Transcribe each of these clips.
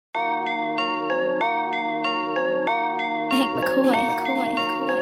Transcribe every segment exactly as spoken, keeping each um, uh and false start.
Hank McCoy. McCoy.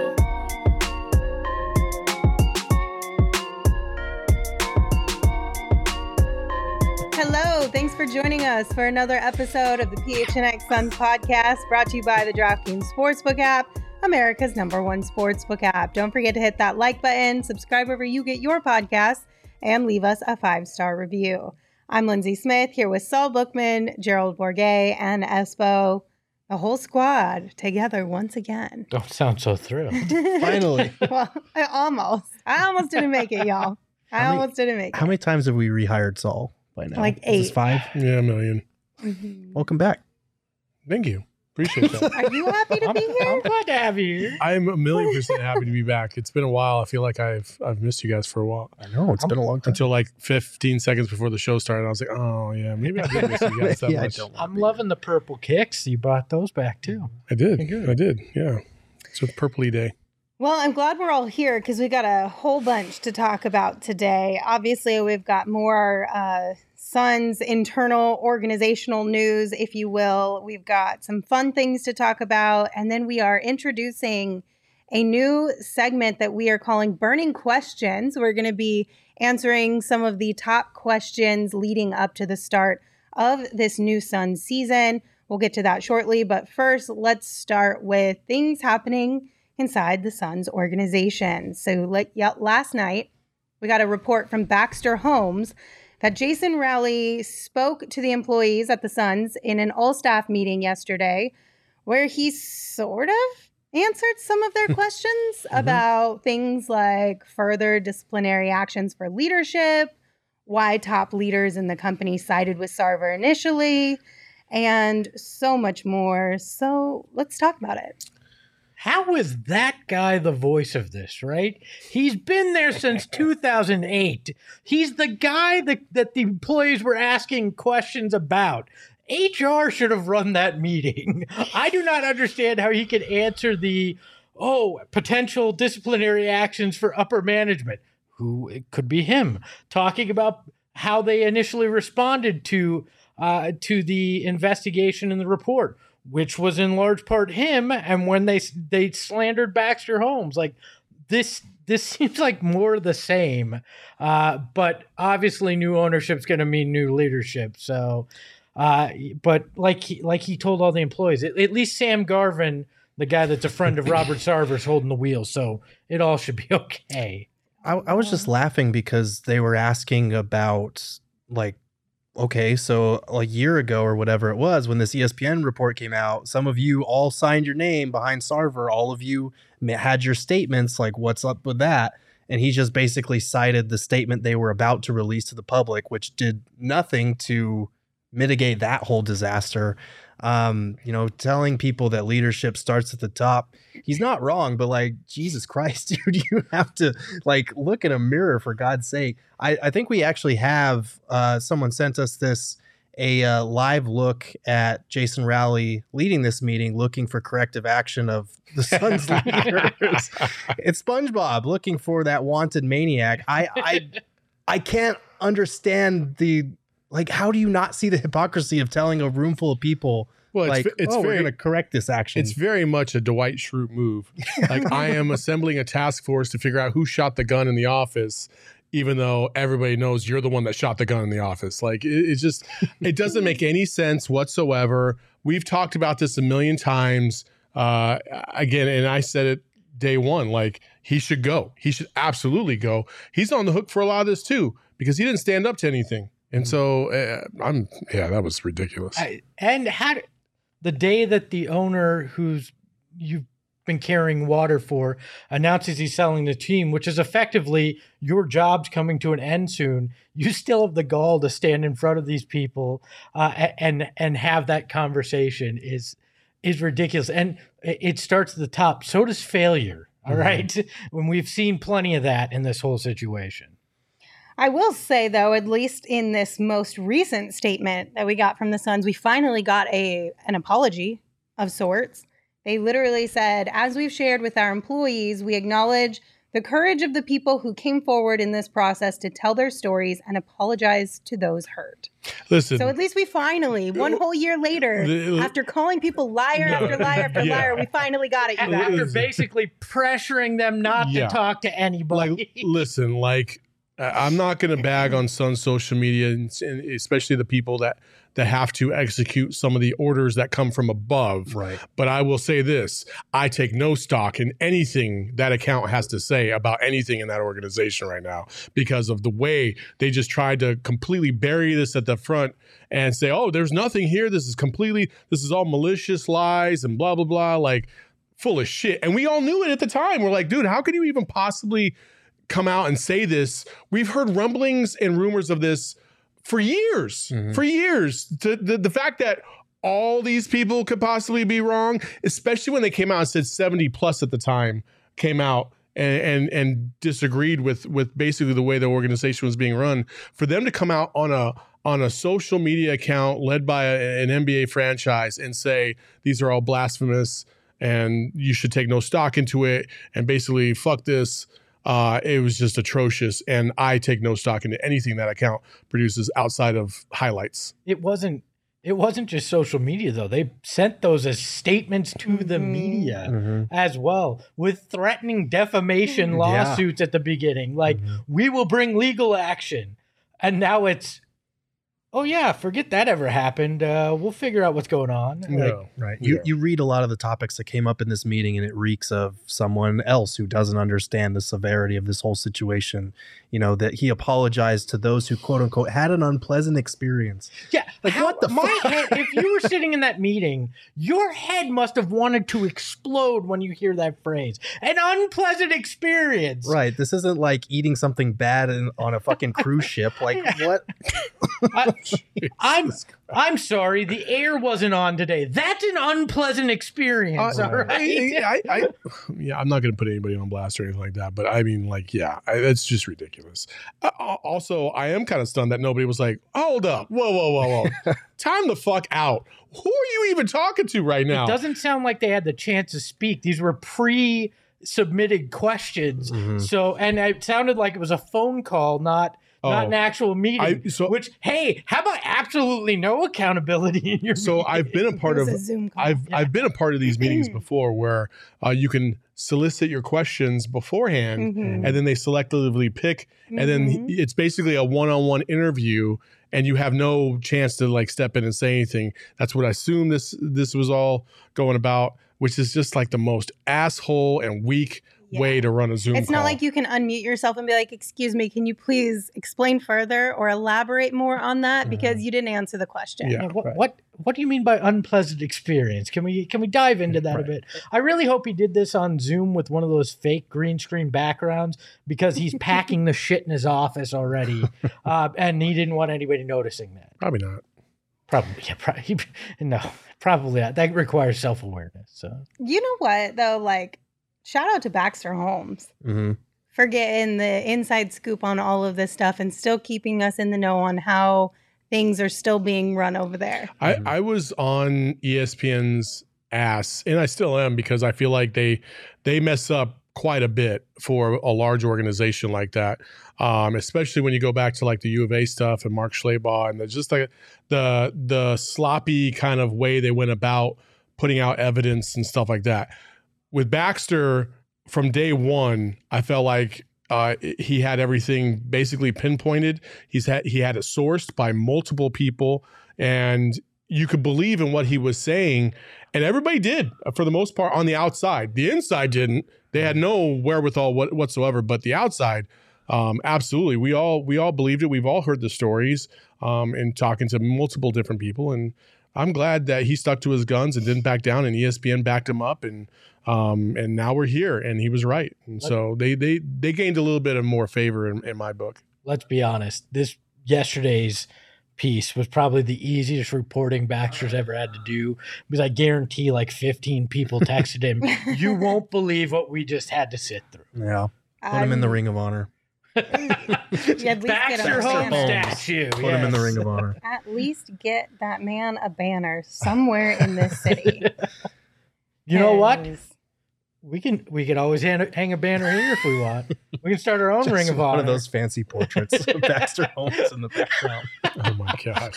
Hello, thanks for joining us for another episode of the P H N X Suns podcast, brought to you by the DraftKings Sportsbook app, America's number one sportsbook app. Don't forget to hit that like button, subscribe wherever you get your podcasts, and leave us a five-star review. I'm Lindsay Smith, here with Saul Bookman, Gerald Bourget, and Espo, the whole squad together once again. Don't sound so thrilled. Finally. Well, I almost. I almost didn't make it, y'all. I How many- almost didn't make it. How many times have we rehired Saul by now? Like Is this eight. five? Yeah, a million. Mhm. Welcome back. Thank you. Appreciate that. Are you happy to I'm, be here? I'm glad to have you here. I'm a million percent happy to be back. It's been a while. I feel like I've I've missed you guys for a while. I know, it's been a long time. Until like fifteen seconds before the show started, I was like, oh yeah, maybe I did miss you guys that Yeah, I much. don't. I'm loving the purple kicks. You brought those back too. I did. Good. I did. Yeah. It's a purpley day. Well, I'm glad we're all here because we got a whole bunch to talk about today. Obviously, we've got more uh, Suns internal organizational news, if you will. We've got some fun things to talk about. And then we are introducing a new segment that we are calling Burning Questions. We're going to be answering some of the top questions leading up to the start of this new Suns season. We'll get to that shortly. But first, let's start with things happening inside the Suns organization. So like, yeah, last night, we got a report from Baxter Holmes that Jason Rowley spoke to the employees at the Suns in an all-staff meeting yesterday, where he sort of answered some of their questions about things like further disciplinary actions for leadership, why top leaders in the company sided with Sarver initially, and so much more. So let's talk about it. How is that guy the voice of this, right? He's been there since two thousand eight. He's the guy that, that the employees were asking questions about. H R should have run that meeting. I do not understand how he could answer the, oh, potential disciplinary actions for upper management. Who, it could be him, talking about how they initially responded to uh, to the investigation and the report, which was in large part him. And when they they slandered Baxter Holmes, like this, this seems like more of the same. Uh, but obviously, new ownership is going to mean new leadership. So, uh, but like he, like he told all the employees, at, at least Sam Garvin, the guy that's a friend of Robert Sarver's, holding the wheel. So it all should be okay. I, I was just laughing because they were asking about, like, okay, so a year ago or whatever it was, when this E S P N report came out, some of you all signed your name behind Sarver. All of you had your statements. Like, what's up with that? And he just basically cited the statement they were about to release to the public, which did nothing to mitigate that whole disaster. Um, you know, telling people that leadership starts at the top. He's not wrong, but like, Jesus Christ, dude, you have to like look in a mirror, for God's sake. I, I think we actually have uh, someone sent us this a uh, live look at Jason Rowley leading this meeting, looking for corrective action of the Suns leaders. It's SpongeBob looking for that wanted maniac. I I I can't understand the like. How do you not see the hypocrisy of telling a room full of people? Well, it's, like, ve- it's oh, very we're going to correct this action. It's very much a Dwight Schrute move. Like, I am assembling a task force to figure out who shot the gun in the office, even though everybody knows you're the one that shot the gun in the office. Like, it, it's just, it doesn't make any sense whatsoever. We've talked about this a million times. Uh, again, and I said it day one, like, he should go. He should absolutely go. He's on the hook for a lot of this too, because he didn't stand up to anything. And so uh, I'm, yeah, that was ridiculous. I, and how d- the day that the owner who's you've been carrying water for announces he's selling the team, which is effectively your job's coming to an end soon, you still have the gall to stand in front of these people uh, and and have that conversation is is ridiculous. And it starts at the top. So does failure. All mm-hmm. right. When we've seen plenty of that in this whole situation. I will say, though, at least in this most recent statement that we got from the Suns, we finally got a an apology of sorts. They literally said, as we've shared with our employees, we acknowledge The courage of the people who came forward in this process to tell their stories and apologize to those hurt. Listen. So at least we finally, one whole year later, The- after calling people liar after liar after Yeah. liar, we finally got it. You And guys. after basically pressuring them not Yeah. to talk to anybody. like listen like I- I'm not going to bag on Sun's social media, and, and especially the people that that have to execute some of the orders that come from above. Right. But I will say this: I take no stock in anything that account has to say about anything in that organization right now, because of the way they just tried to completely bury this at the front and say, "Oh, there's nothing here. This is completely, this is all malicious lies and blah blah blah." Like, full of shit. And we all knew it at the time. We're like, dude, how could you even possibly come out and say this? We've heard rumblings and rumors of this for years, Mhm. for years. The, the, the fact that all these people could possibly be wrong, especially when they came out and said seventy plus at the time came out and, and, and disagreed with, with basically the way the organization was being run. For them to come out on a, on a social media account led by a, an N B A franchise and say, these are all blasphemous and you should take no stock into it and basically fuck this. Uh, it was just atrocious. And I take no stock into anything that account produces outside of highlights. it wasn't it wasn't just social media though. They sent those as statements to the Mhm. media Mhm. as well, with threatening defamation Yeah. lawsuits at the beginning. Like, Mhm. we will bring legal action. And now it's, oh yeah, forget that ever happened. Uh, we'll figure out what's going on. Like, No. Right. You Yeah. you read a lot of the topics that came up in this meeting, and it reeks of someone else who doesn't understand the severity of this whole situation. You know, that he apologized to those who quote unquote had an unpleasant experience. yeah, Like, how- what the my fuck? head, if you were sitting in that meeting, your head must have wanted to explode when you hear that phrase. An unpleasant experience. Right. This isn't like eating something bad in, on a fucking cruise ship. Like what? I, I'm I'm sorry, the air wasn't on today. That's an unpleasant experience. Uh, all right. I, I, I, yeah, I'm not going to put anybody on blast or anything like that, but I mean, like, yeah, I, that's just ridiculous. Uh, also, I am kind of stunned that nobody was like, hold up, whoa, whoa, whoa, whoa, time the fuck out. Who are you even talking to right now? It doesn't sound like they had the chance to speak. These were pre-submitted questions. Mhm. So, and it sounded like it was a phone call, not not Oh. an actual meeting. I- so- which, hey, how about absolutely no accountability in your So meeting? I've been a part It of was a Zoom call. I've Yeah. I've been a part of these meetings before where uh, you can solicit your questions beforehand Mhm. and then they selectively pick and then Mhm. it's basically a one-on-one interview and you have no chance to like step in and say anything. That's what I assume this this was all going about, which is just like the most asshole and weak Yeah. way to run a Zoom It's call. not like you can unmute yourself and be like, excuse me, can you please explain further or elaborate more on that? Because you didn't answer the question. Yeah. Yeah, what, right. what what do you mean by unpleasant experience? Can we can we dive into that Right. a bit? I really hope he did this on Zoom with one of those fake green screen backgrounds, because he's packing the shit in his office already, uh, and he didn't want anybody noticing that. Probably not. Probably, yeah, probably, no, probably not. That requires self awareness. So You know what, though? Like, shout out to Baxter Holmes Mm-hmm. for getting the inside scoop on all of this stuff and still keeping us in the know on how things are still being run over there. I, Mhm. I was on E S P N's ass, and I still am, because I feel like they they mess up quite a bit for a large organization like that. Um, especially when you go back to like the U of A stuff and Mark Schlabach and the, just like the the sloppy kind of way they went about putting out evidence and stuff like that. With Baxter, from day one, I felt like uh, he had everything basically pinpointed. He's had he had it sourced by multiple people, and you could believe in what he was saying, and everybody did for the most part on the outside. The inside didn't. They had no wherewithal what, whatsoever, but the outside, um, absolutely. We all we all believed it. We've all heard the stories, um, and talking to multiple different people, and I'm glad that he stuck to his guns and didn't back down, and E S P N backed him up, and um, and now we're here, and he was right, and so they they they gained a little bit of more favor in, in my book. let's be honest. This yesterday's piece was probably the easiest reporting Baxter's ever had to do, because I guarantee like fifteen people texted him, "You won't believe what we just had to sit through." Yeah. Put him in the Um, Ring of Honor. at least get Baxter a Holmes banner. statue. Put him in the yes. Ring of Honor. At least get that man a banner somewhere in this city. You know what? 'Cause We can we could always hang, hang a banner here if we want. We can start our own Just ring of one honor. of those fancy portraits of Baxter Holmes in the background. Oh my god.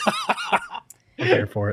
I'm here for it.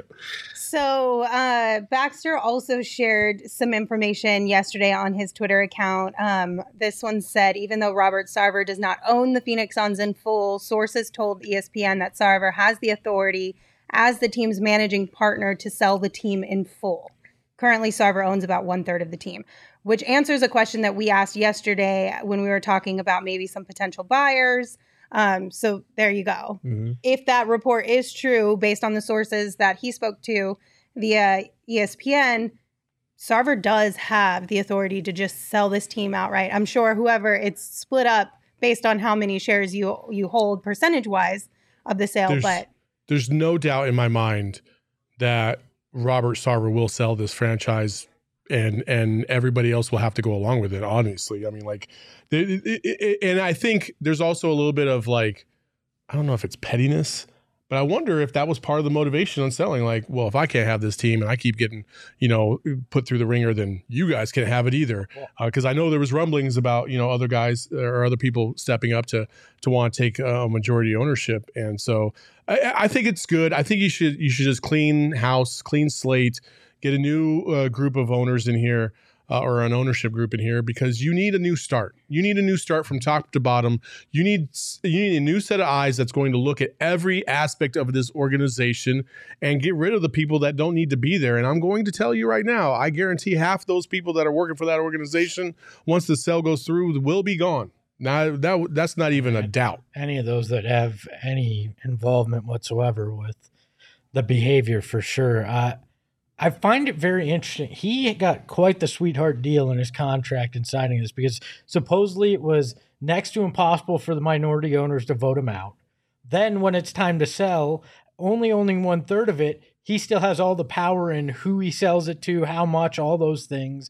So uh, Baxter also shared some information yesterday on his Twitter account. Um, this one said, even though Robert Sarver does not own the Phoenix Suns in full, sources told E S P N that Sarver has the authority as the team's managing partner to sell the team in full. Currently, Sarver owns about one third of the team, which answers a question that we asked yesterday when we were talking about maybe some potential buyers. Um, so there you go. Mm-hmm. If that report is true, based on the sources that he spoke to via E S P N, Sarver does have the authority to just sell this team outright. I'm sure whoever it's split up based on how many shares you you hold percentage wise of the sale, There's, but there's no doubt in my mind that Robert Sarver will sell this franchise, and and everybody else will have to go along with it. Honestly, I mean, like, it, it, it, and I think there's also a little bit of like, I don't know if it's pettiness, but I wonder if that was part of the motivation on selling. Like, well, if I can't have this team and I keep getting, you know, put through the ringer, then you guys can't have it either. Because uh, I know there was rumblings about, you know, other guys or other people stepping up to to want to take a majority ownership, and so I, I think it's good. I think you should you should just clean house, clean slate, get a new uh, group of owners in here. Uh, or an ownership group in here, because you need a new start. You need a new start from top to bottom. You need you need a new set of eyes that's going to look at every aspect of this organization and get rid of the people that don't need to be there. And I'm going to tell you right now, I guarantee half those people that are working for that organization, once the sale goes through, will be gone. Now that that's not even a doubt. Any of those that have any involvement whatsoever with the behavior, for sure. Uh, I find it very interesting. He got quite the sweetheart deal in his contract in signing this, because supposedly it was next to impossible for the minority owners to vote him out. Then when it's time to sell, only owning one third of it, he still has all the power in who he sells it to, how much, all those things.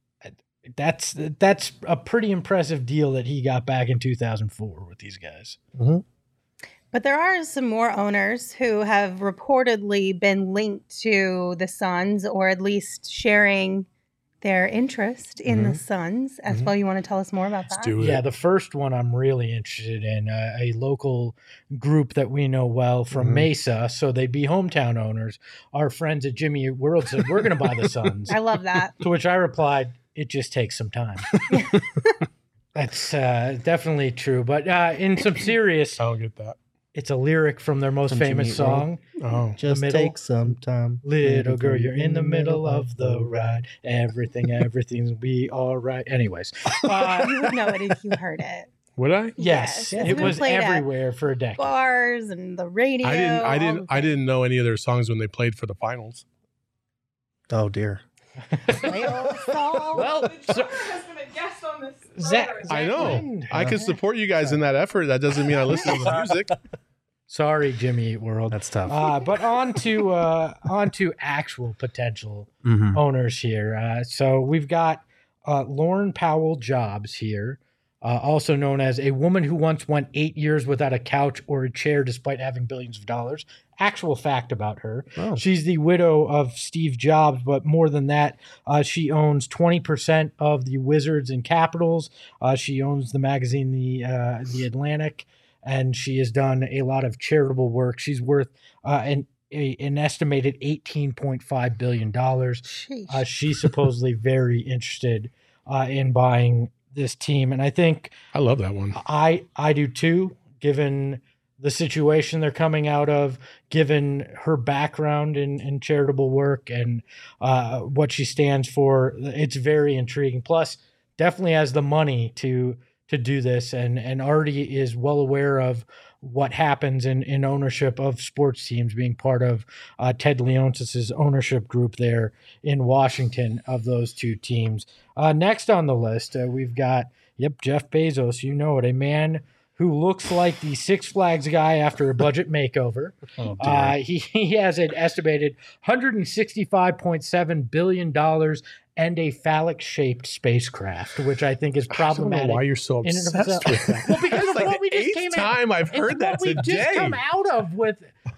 That's that's a pretty impressive deal that he got back in two thousand four with these guys. Mm-hmm. But there are some more owners who have reportedly been linked to the Suns, or at least sharing their interest in Mm-hmm. the Suns. As Mm-hmm. well, you want to tell us more about Let's that? do it. Yeah, the first one I'm really interested in, uh, a local group that we know well from Mhm. Mesa, so they'd be hometown owners. Our friends at Jimmy Eat World said, we're going to buy the Suns. I love that. To which I replied, it just takes some time. That's uh, definitely true. But uh, in some serious, I don't get that. it's a lyric from their most From Jimmy famous Eat World? song. Oh, Just middle. take some time. Little girl, you're in the middle of the ride. Everything, everything'll be all right. Anyways, uh, You would know it if you heard it. would I? yes, Yes, it's it been was played at everywhere for a decade. Bars and the radio. I didn't. I all didn't. the I things. didn't know any of their songs when they played for the finals. Oh dear. Well, Well, so, has been a guest on this. Zach, program. I know. Lynn. I can support you guys in that effort. That doesn't mean I listen to the music. Sorry, Jimmy Eat World. That's tough. Uh, but on to uh, on to actual potential Mm-hmm. owners here. Uh, so we've got uh, Lauren Powell Jobs here, uh, also known as a woman who once went eight years without a couch or a chair despite having billions of dollars. Actual fact about her. Oh. She's the widow of Steve Jobs, but more than that, uh, she owns twenty percent of the Wizards and Capitals. Uh, she owns the magazine The uh, The Atlantic, and she has done a lot of charitable work. She's worth uh, an a, an estimated eighteen point five billion dollars. sheesh. Uh, she's supposedly very interested uh, in buying this team, and I think I love that one. I I do too, given the situation they're coming out of, given her background in, in charitable work and uh, what she stands for. It's very intriguing. Plus, definitely has the money to to do this, and and already is well aware of what happens in, in ownership of sports teams, being part of uh, Ted Leonsis' ownership group there in Washington of those two teams. Uh, next on the list, uh, we've got, yep, Jeff Bezos. You know it, a man who looks like the Six Flags guy after a budget makeover. Oh, dear. Uh, he, he has an estimated one hundred sixty-five point seven billion dollars and a phallic-shaped spacecraft, which I think is I don't know problematic. why you're so in and of obsessed itself. with that. Well, because It's of like what we the just eighth came out- time I've It's heard that what we today. just come out of with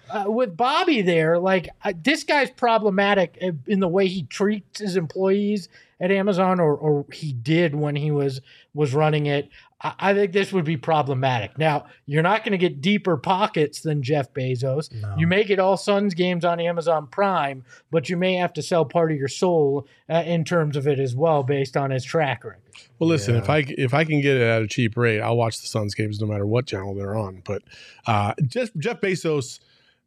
uh, with Bobby there, like uh, this guy's problematic in the way he treats his employees at Amazon, or or he did when he was was running it. I, I think this would be problematic. Now, you're not going to get deeper pockets than Jeff Bezos. No. You may get all Suns games on Amazon Prime, but you may have to sell part of your soul uh, in terms of it as well, based on his track record. Well, listen, Yeah. if I if I can get it at a cheap rate, I'll watch the Suns games no matter what channel they're on. But uh, just Jeff Bezos,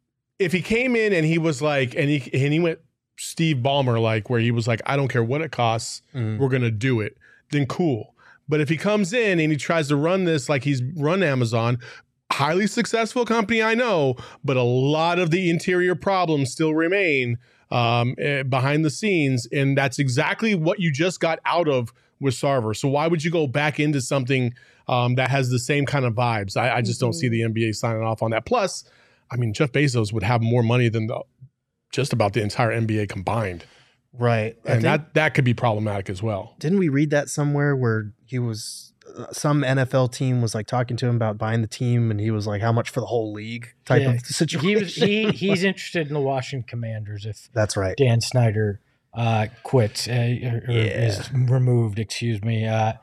if he came in and he was like, and he and he went Steve Ballmer like, where he was like, I don't care what it costs, Mm. we're gonna do it, then cool. But if he comes in and he tries to run this like he's run Amazon, highly successful company, I know, but a lot of the interior problems still remain um, eh, behind the scenes, and that's exactly what you just got out of with Sarver. So why would you go back into something um, that has the same kind of vibes? I, I just don't see the N B A signing off on that. Plus, I mean, Jeff Bezos would have more money than the just about the entire N B A combined, Right. I and think- that that could be problematic as well. Didn't we read that somewhere where he was uh, some N F L team was like talking to him about buying the team, and he was like, "How much for the whole league?" Type Yeah, of situation. He was he he's interested in the Washington Commanders if That's right. Dan Snyder uh, quits uh, or or Yeah. is removed, excuse me. Uh,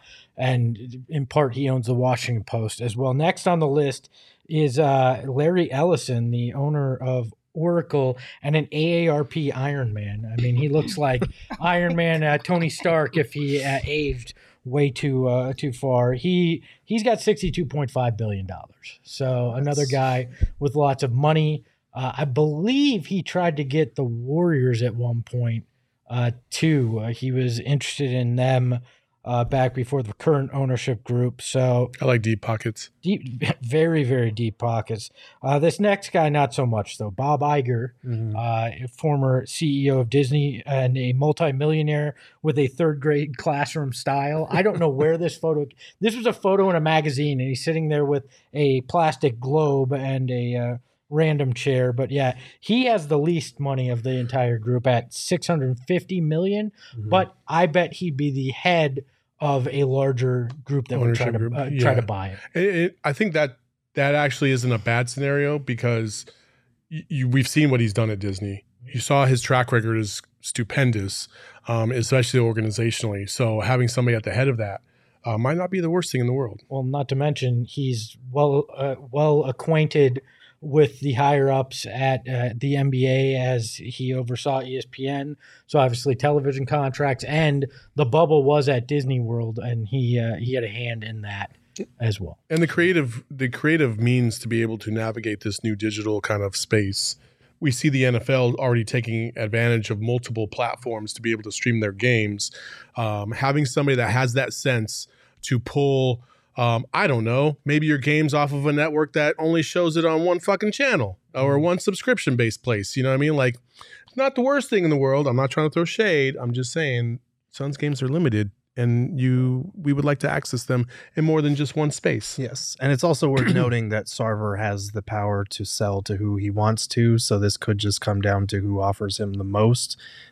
and in part, he owns the Washington Post as well. Next on the list is uh, Larry Ellison, the owner of Oracle and an A A R P Iron Man. I mean, he looks like Iron Man uh, Tony Stark if he uh, aged way too uh, too far. He he's got sixty-two point five billion dollars. So another guy with lots of money. Uh, I believe he tried to get the Warriors at one point uh, too. Uh, he was interested in them uh, back before the current ownership group. So I like deep pockets. deep, very very deep pockets. Uh, this next guy, not so much though. Bob Iger, Mhm. uh, a former C E O of Disney and a multimillionaire with a third grade classroom style. I don't know where this photo. This was a photo in a magazine, and he's sitting there with a plastic globe and a uh, random chair. But yeah, he has the least money of the entire group at six hundred fifty million. Mhm. But I bet he'd be the head of a larger group that would try Ownership to group, uh, yeah. try to buy it. It, it, I think that that actually isn't a bad scenario because y- you, we've seen what he's done at Disney. You saw his track record is stupendous, um, especially organizationally. So having somebody at the head of that uh, might not be the worst thing in the world. Well, not to mention he's well uh, well acquainted with the higher ups at uh, the N B A as he oversaw E S P N. So obviously television contracts, and the bubble was at Disney World, and he uh, he had a hand in that as well. And the creative, the creative means to be able to navigate this new digital kind of space. We see the N F L already taking advantage of multiple platforms to be able to stream their games. Um, having somebody that has that sense to pull, um, I don't know, maybe your games off of a network that only shows it on one fucking channel or one subscription-based place. You know what I mean? Like, it's not the worst thing in the world. I'm not trying to throw shade. I'm just saying Suns games are limited, and you we would like to access them in more than just one space. Yes. And it's also worth noting that Sarver has the power to sell to who he wants to. So this could just come down to who offers him the most.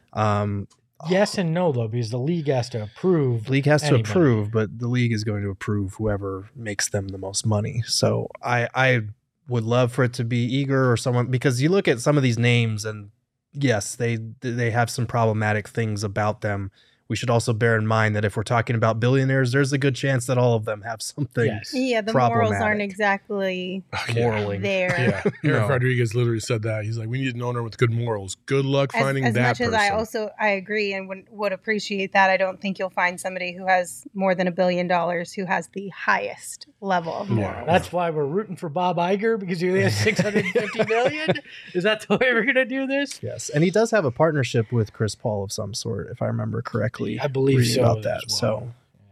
Um, Yes and no though, because the league has to approve. the league has to anybody. approve, but the league is going to approve whoever makes them the most money. So I, I would love for it to be Eager or someone, because you look at some of these names and yes, they they have some problematic things about them. We should also bear in mind that if we're talking about billionaires, there's a good chance that all of them have something. Yes. Yeah, the morals aren't Problematic. exactly Morally. there. Yeah, Eric No. Rodriguez literally said that. He's like, we need an owner with good morals. Good luck As, finding as that much person. as I also I agree and would, would appreciate that, I don't think you'll find somebody who has more than a billion dollars who has the highest level of Yeah. morals. That's why we're rooting for Bob Iger, because he only has six hundred fifty million. Is that the way we're going to do this? Yes, and he does have a partnership with Chris Paul of some sort, if I remember correctly. I believe reading so about as that. well. So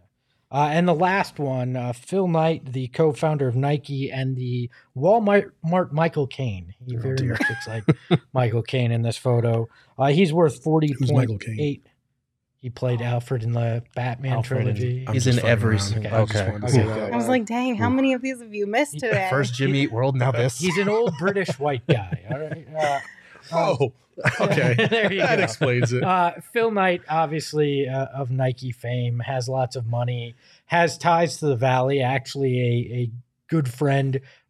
Uh, and the last one, uh, Phil Knight, the co-founder of Nike, and the Walmart Mart Michael Caine. He Oh, very dear. much looks like Michael Caine in this photo. Uh, he's worth forty Who's point Michael Caine? eight. He played Alfred in the Batman Alfred in- trilogy. I'm he's just in fucking every around. single- I just okay. wanted to say Okay, that. good. I was like, dang, how many of these have you missed today? first Jimmy Eat World, now this. He's an old British white guy. All right. Uh, Oh, okay. There you that go. explains it. Uh, Phil Knight, obviously uh, of Nike fame, has lots of money, has ties to the Valley. Actually, a, a good friend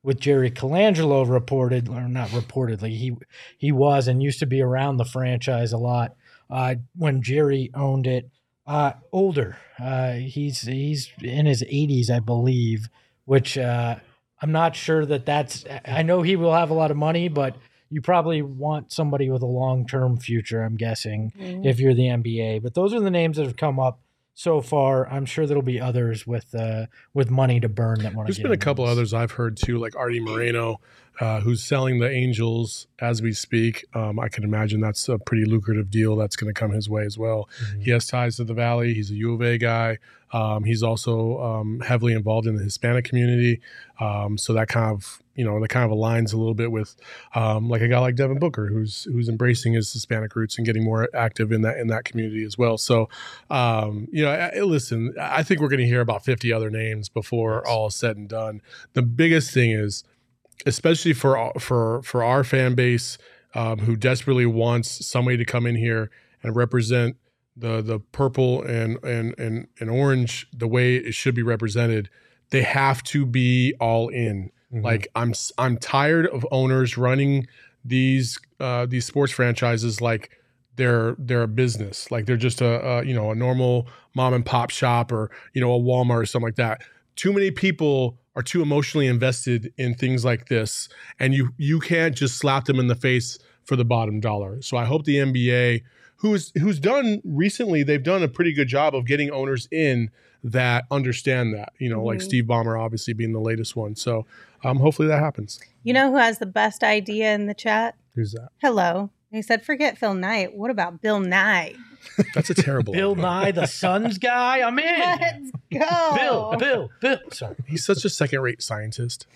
with Jerry Colangelo reported, or not reportedly, he he was and used to be around the franchise a lot uh, when Jerry owned it. Uh, older, uh, he's he's in his eighties, I believe, which uh, I'm not sure that that's. I know he will have a lot of money, but you probably want somebody with a long-term future, I'm guessing, mm-hmm. if you're the N B A. But those are the names that have come up so far. I'm sure there'll be others with uh, with money to burn that want to. There's been a couple others I've heard too, like Artie Moreno, uh, who's selling the Angels as we speak. Um, I can imagine that's a pretty lucrative deal that's going to come his way as well. Mm-hmm. He has ties to the Valley. He's a U of A guy. Um, he's also um, heavily involved in the Hispanic community. Um, so that kind of, you know, that kind of aligns a little bit with um, like a guy like Devin Booker, who's who's embracing his Hispanic roots and getting more active in that in that community as well. So, um, you know, I, listen, I think we're going to hear about fifty other names before yes. all is said and done. The biggest thing is, especially for for for our fan base um, who desperately wants somebody to come in here and represent the the purple and and and and orange the way it should be represented, they have to be all in. Mm-hmm. Like I'm I'm tired of owners running these uh, these sports franchises like they're they're a business, like they're just a, a you know a normal mom and pop shop or you know a Walmart or something like that. Too many people are too emotionally invested in things like this, and you you can't just slap them in the face for the bottom dollar. So I hope the N B A, who's who's done recently, they've done a pretty good job of getting owners in that understand that, you know, mm-hmm. like Steve Ballmer obviously being the latest one. So um, hopefully that happens. You know who has the best idea in the chat? Who's that? Hello. He said, forget Phil Knight. What about Bill Nye? That's a terrible Bill idea. Nye, the Suns guy. I'm in. Let's go. Bill, Bill, Bill. Sorry. He's such a second-rate scientist.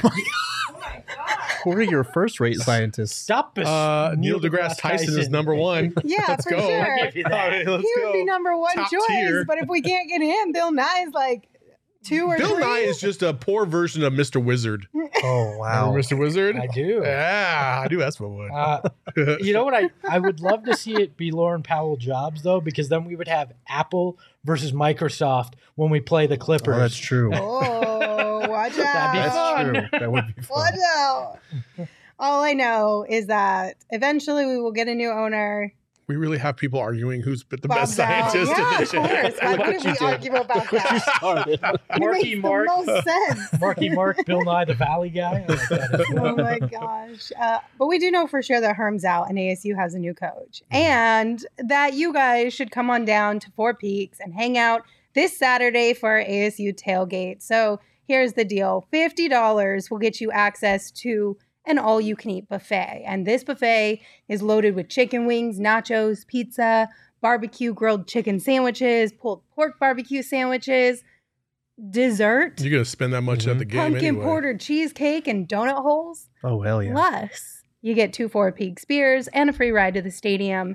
Who are your first-rate scientists? Stop us. Uh, Neil deGrasse Tyson, Tyson is number one. Yeah, let's for go. sure. I'll give you that. Right, let's he go. would be number one Top choice, tier. but if we can't get him, Bill Nye's like two or Bill three. Nye is just a poor version of Mister Wizard. Oh, wow. Remember Mister Wizard? I do. Yeah, I do. That's what would. Uh, you know what? I, I would love to see it be Lauren Powell Jobs, though, because then we would have Apple versus Microsoft when we play the Clippers. Oh, that's true. Oh, watch out. That'd be That's fun. true. That would be fun. Watch out. All I know is that eventually we will get a new owner. We really have people arguing who's the Bob best Bell. scientist Yeah, in the of course. Why Look couldn't what you we did. argue about Look what you that? started. It Marky makes Mark. the most sense. Marky Mark, Bill Nye, the Valley guy. I like that as well. Oh my gosh. Uh, but we do know for sure that Herm's out and A S U has a new coach. And that you guys should come on down to Four Peaks and hang out this Saturday for our A S U tailgate. So here's the deal. fifty dollars will get you access to an all-you-can-eat buffet. And this buffet is loaded with chicken wings, nachos, pizza, barbecue grilled chicken sandwiches, pulled pork barbecue sandwiches, dessert, You're going to spend that much Mhm. at the game pumpkin anyway. porter cheesecake, and donut holes. Oh, hell yeah. Plus, you get two Four Peaks beers and a free ride to the stadium.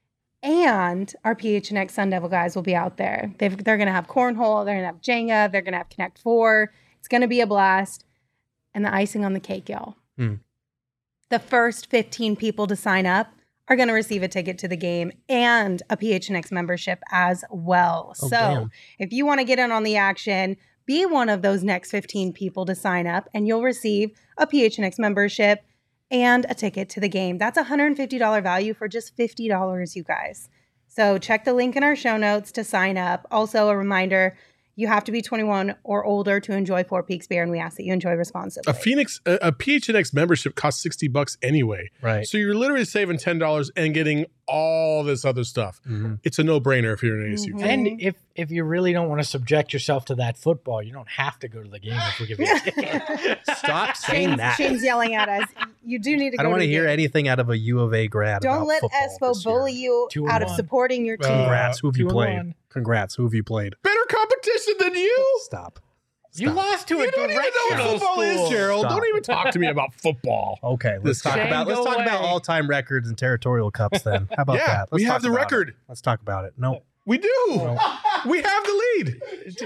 And our P H N X Sun Devil guys will be out there. They've, they're going to have cornhole. They're going to have Jenga. They're going to have Connect Four. It's going to be a blast. And the icing on the cake, y'all. Hmm. The first fifteen people to sign up are going to receive a ticket to the game and a P H N X membership as well. Oh, so damn. if you want to get in on the action, be one of those next fifteen people to sign up and you'll receive a P H N X membership and a ticket to the game. That's a one hundred fifty dollars value for just fifty dollars, you guys. So check the link in our show notes to sign up. Also, a reminder, you have to be twenty-one or older to enjoy Four Peaks beer, and we ask that you enjoy responsibly. A Phoenix, a, a P H N X membership costs sixty bucks anyway. Right. So you're literally saving ten dollars and getting all this other stuff. Mhm. It's a no-brainer if you're an A S U Mhm. fan. And if if you really don't want to subject yourself to that football, you don't have to go to the game if we give you a ticket. Stop saying Shane's, that. Shane's yelling at us. You do need to go I don't want to the hear game. anything out of a U of A grad. Don't about let football Espo this year. bully you Two and out of one. supporting your team. Uh, Congrats. Who have you two and played? one. Congrats. Who have you played? Better competition than you? Stop. You Stop. lost to a You don't even know what directional football is, school. Gerald. Stop. Don't even talk to me about football. Okay, let's talk Shane, about let's go talk about away. all-time records and territorial cups then. How about Yeah, that? Let's we talk have the about record. it. Let's talk about it. No. We do. No. We have the lead.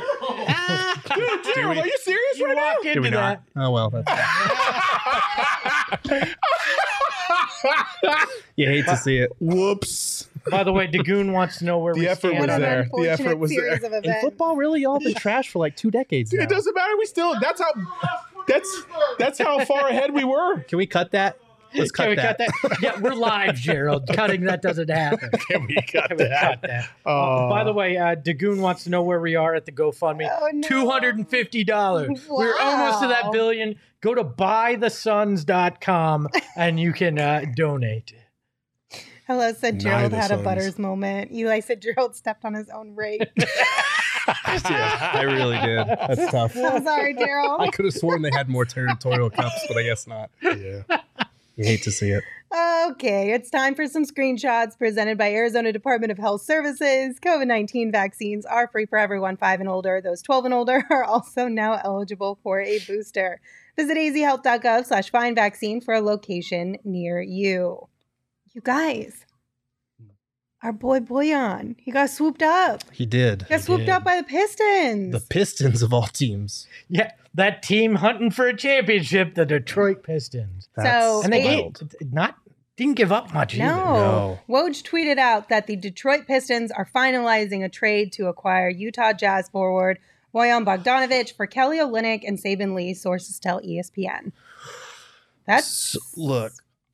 Dude, Gerald, we- are you serious You right walk now? Do we into not? that. Oh well, that's you hate to see it. Whoops. By the way, Dagoon wants to know where The we effort stand. What was an on there. that. The effort unfortunate was series there. of In events. football, really, y'all been trash for like two decades now. It doesn't matter. We still. That's how. That's that's how far ahead we were. Can we cut that? Let's cut Can we that. cut that? Yeah, we're live, Gerald. Cutting that doesn't happen. Can we cut Can we that? cut that? Oh. Uh, by the way, uh, Dagoon wants to know where we are at the GoFundMe. Oh, no. two hundred fifty dollars. We're almost to that Wow. billion. Go to buy the suns dot com and you can uh, donate. Hello said Neither Gerald had a sons. Butters moment. Eli said Gerald stepped on his own rake. Yeah, I really did. That's tough. I'm sorry, I Gerald. could have sworn they had more territorial cups, but I guess not. Yeah. You hate to see it. Okay, it's time for some screenshots presented by Arizona Department of Health Services. COVID nineteen vaccines are free for everyone five and older. Those twelve and older are also now eligible for a booster. Visit azhealth.gov slash find vaccine for a location near you. You guys, our boy Boyan, he got swooped up. He did. He got swooped did. up by the Pistons. The Pistons of all teams. Yeah, that team hunting for a championship, the Detroit Pistons. So- And they wild. gave, not didn't give up much either. No. No. Woj tweeted out that the Detroit Pistons are finalizing a trade to acquire Utah Jazz forward Bojan Bogdanovic for Kelly Olynyk and Saban Lee, sources tell E S P N. That's So, look,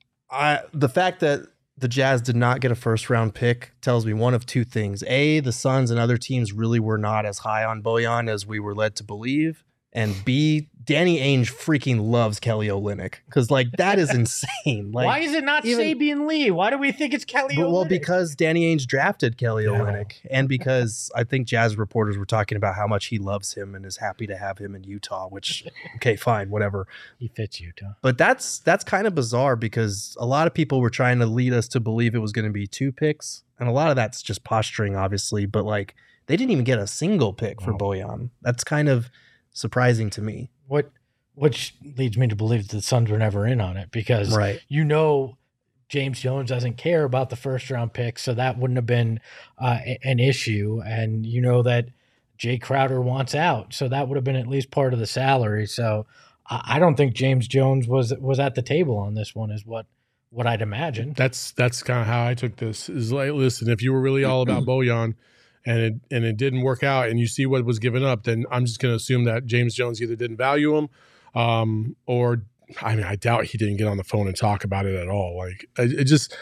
I the fact that the Jazz did not get a first round pick tells me one of two things. A, the Suns and other teams really were not as high on Bojan as we were led to believe. And B, Danny Ainge freaking loves Kelly Olynyk. Because, like, that is insane. Like, Why is it not even- Sabian Lee? Why do we think it's Kelly But, well, Olynyk? because Danny Ainge drafted Kelly Yeah. Olynyk, and because I think Jazz reporters were talking about how much he loves him and is happy to have him in Utah. Which, okay, fine, whatever. he fits Utah. But that's that's kind of bizarre because a lot of people were trying to lead us to believe it was going to be two picks, and a lot of that's just posturing, obviously. But like, they didn't even get a single pick for Wow. Bojan. That's kind of surprising to me. What, which leads me to believe that the Suns were never in on it because Right. you know James Jones doesn't care about the first round pick, so that wouldn't have been uh, a- an issue. And you know that Jay Crowder wants out, so that would have been at least part of the salary. So I, I don't think James Jones was was at the table on this one, is what what I'd imagine. That's that's kind of how I took this. Is like, listen, if you were really all about Bojan, and it and it didn't work out, and you see what was given up, then I'm just going to assume that James Jones either didn't value him, um, or I mean, I doubt he didn't get on the phone and talk about it at all. Like, it, it just,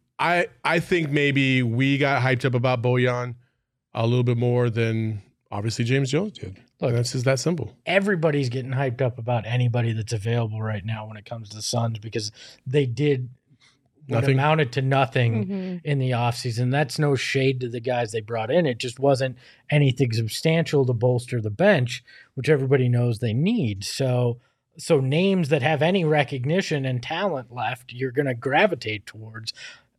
I I think maybe we got hyped up about Bojan a little bit more than obviously James Jones did. Look, And that's just that simple. Everybody's getting hyped up about anybody that's available right now when it comes to the Suns because they did what Nothing. amounted to nothing Mhm. in the offseason. That's no shade to the guys they brought in. It just wasn't anything substantial to bolster the bench, which everybody knows they need. So so names that have any recognition and talent left, you're going to gravitate towards.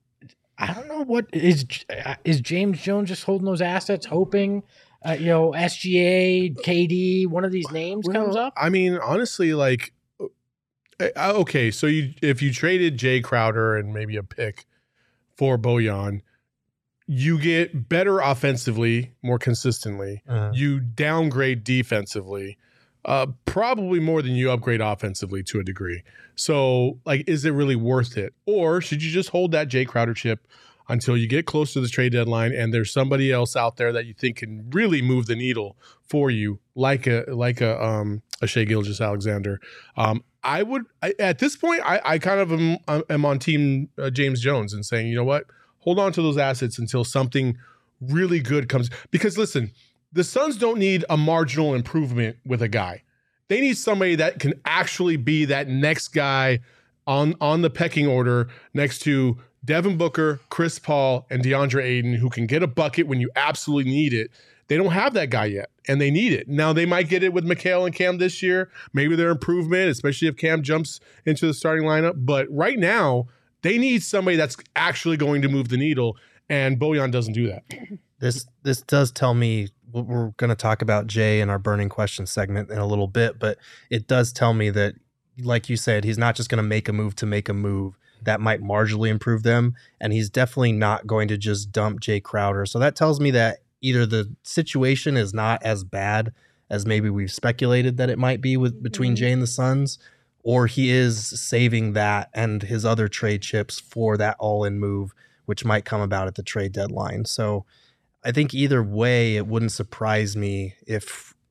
I don't know what is is James Jones just holding those assets, hoping uh, you know S G A, K D, one of these names comes Well, up. I mean, honestly, like, uh, okay, so you if you traded Jay Crowder and maybe a pick for Bojan, you get better offensively more consistently. Uh, You downgrade defensively, uh, probably more than you upgrade offensively to a degree. So, like, is it really worth it? Or should you just hold that Jay Crowder chip until you get close to the trade deadline and there's somebody else out there that you think can really move the needle for you, like a like a um a Shai Gilgeous-Alexander? Um, I would I, at this point, I, I kind of am, am on team uh, James Jones and saying, you know what, hold on to those assets until something really good comes. Because listen, the Suns don't need a marginal improvement with a guy. They need somebody that can actually be that next guy on on the pecking order next to Devin Booker, Chris Paul, and DeAndre Ayton, who can get a bucket when you absolutely need it. They don't have that guy yet, and they need it. Now, they might get it with Mikal and Cam this year. Maybe they're improvement, especially if Cam jumps into the starting lineup. But right now, they need somebody that's actually going to move the needle, and Bojan doesn't do that. this this does tell me what we're going to talk about Jay in our burning question segment in a little bit, but it does tell me that, like you said, he's not just going to make a move to make a move that might marginally improve them, and he's definitely not going to just dump Jay Crowder. So that tells me that either the situation is not as bad as maybe we've speculated that it might be with between Mhm. Jay and the Suns, or he is saving that and his other trade chips for that all-in move, which might come about at the trade deadline. So I think either way, it wouldn't surprise me if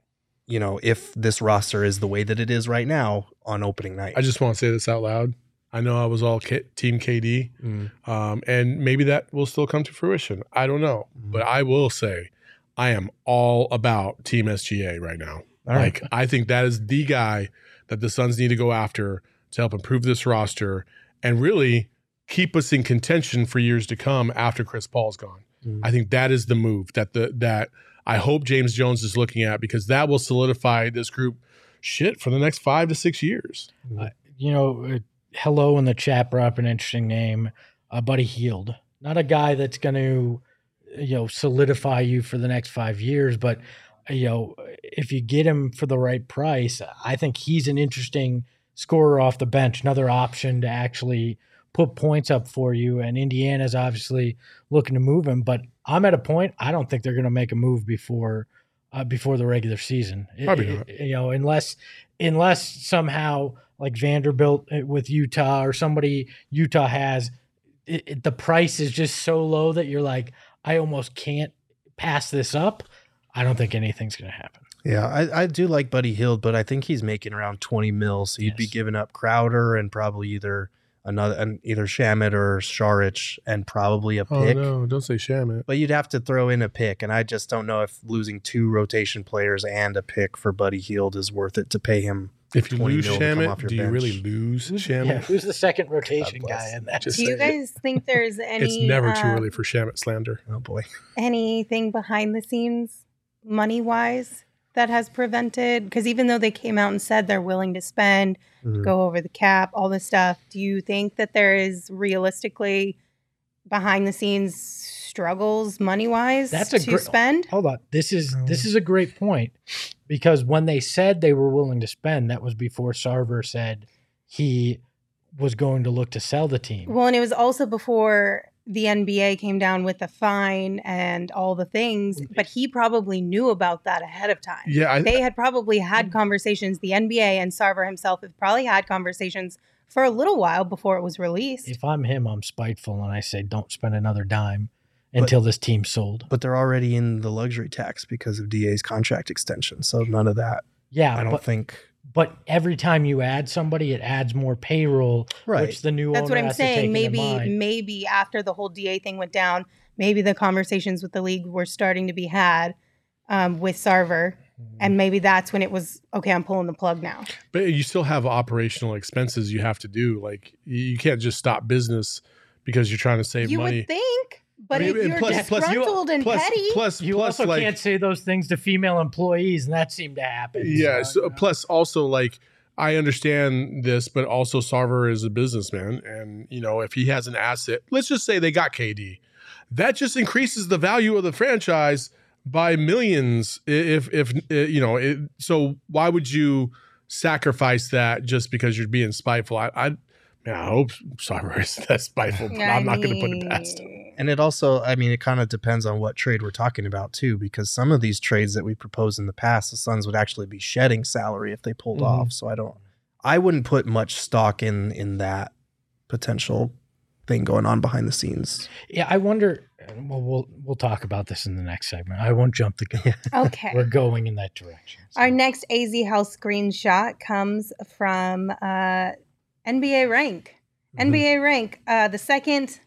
you know, if this roster is the way that it is right now on opening night. I just want to say this out loud. I know I was all K- Team K D, Mm. um, and maybe that will still come to fruition. I don't know. Mm. But I will say I am all about Team S G A right now. All right. Like, I think that is the guy that the Suns need to go after to help improve this roster and really keep us in contention for years to come after Chris Paul's gone. Mm. I think that is the move that the that I hope James Jones is looking at, because that will solidify this group shit for the next five to six years. Uh, you know, uh, Hello in the chat brought up an interesting name, uh, Buddy Hield. Not a guy that's going to, you know, solidify you for the next five years, but you know, if you get him for the right price, I think he's an interesting scorer off the bench, another option to actually put points up for you. And Indiana's obviously looking to move him, but I'm at a point I don't think they're going to make a move before uh, before the regular season. It- Probably it- not. you know, unless unless somehow like Vanderbilt with Utah or somebody Utah has, it, it, the price is just so low that you're like, I almost can't pass this up. I don't think anything's going to happen. Yeah, I, I do like Buddy Hield, but I think he's making around twenty mil. So you'd be Yes. giving up Crowder and probably either another, and either Shamit or Saric and probably a Oh pick. no, don't say Shamit. But you'd have to throw in a pick, and I just don't know if losing two rotation players and a pick for Buddy Hield is worth it to pay him. If you twenty lose mil to come off Shamit, your do you bench. really lose Yeah, Shamit? who's the second rotation God bless. guy in that? Just Do you saying. guys think there's any It's never too um, early for Shamit slander. Oh boy. anything behind the scenes, money wise, that has prevented? Because even though they came out and said they're willing to spend, Mhm. go over the cap, all this stuff, do you think that there is realistically behind the scenes struggles money wise That's a to great- spend? Hold on. This is No. this is a great point, because when they said they were willing to spend, that was before Sarver said he was going to look to sell the team. Well, and it was also before the N B A came down with the fine and all the things, but he probably knew about that ahead of time. Yeah, I, They had probably had conversations, the N B A and Sarver himself have probably had conversations for a little while before it was released. If I'm him, I'm spiteful and I say don't spend another dime until this team's sold. But they're already in the luxury tax because of D A's contract extension. So none of that. Yeah, I don't but, think. but every time you add somebody, it adds more payroll, Right. which the new That's owner what I'm has to take saying. into Maybe, mind. maybe after the whole D A thing went down, maybe the conversations with the league were starting to be had um, with Sarver, and maybe that's when it was okay. I'm pulling the plug now. but you still have operational expenses you have to do. Like, you you can't just stop business because you're trying to save You money. would think, but I mean, if and you're plus- plus- disgruntled and plus, petty, plus, You plus, also like, can't say those things to female employees, and that seemed to happen. yeah. So, So, plus, also, like, I understand this, but also Sarver is a businessman, and you know, if he has an asset, let's just say they got K D, that just increases the value of the franchise by millions. If if uh, you know, it, so why would you sacrifice that just because you're being spiteful? I, I, man, I hope Sarver is that spiteful, but Yeah, I'm I not going to put it past him. mean, And it also, I mean, it kind of depends on what trade we're talking about too, because some of these trades that we proposed in the past, the Suns would actually be shedding salary if they pulled Mhm. off. So I don't, I wouldn't put much stock in in that potential thing going on behind the scenes. yeah, I wonder. Well, we'll we'll talk about this in the next segment. I won't jump the gun. Okay. We're going in that direction. So- Our next A Z House screenshot comes from uh, N B A Rank. N B A Rank, uh, the second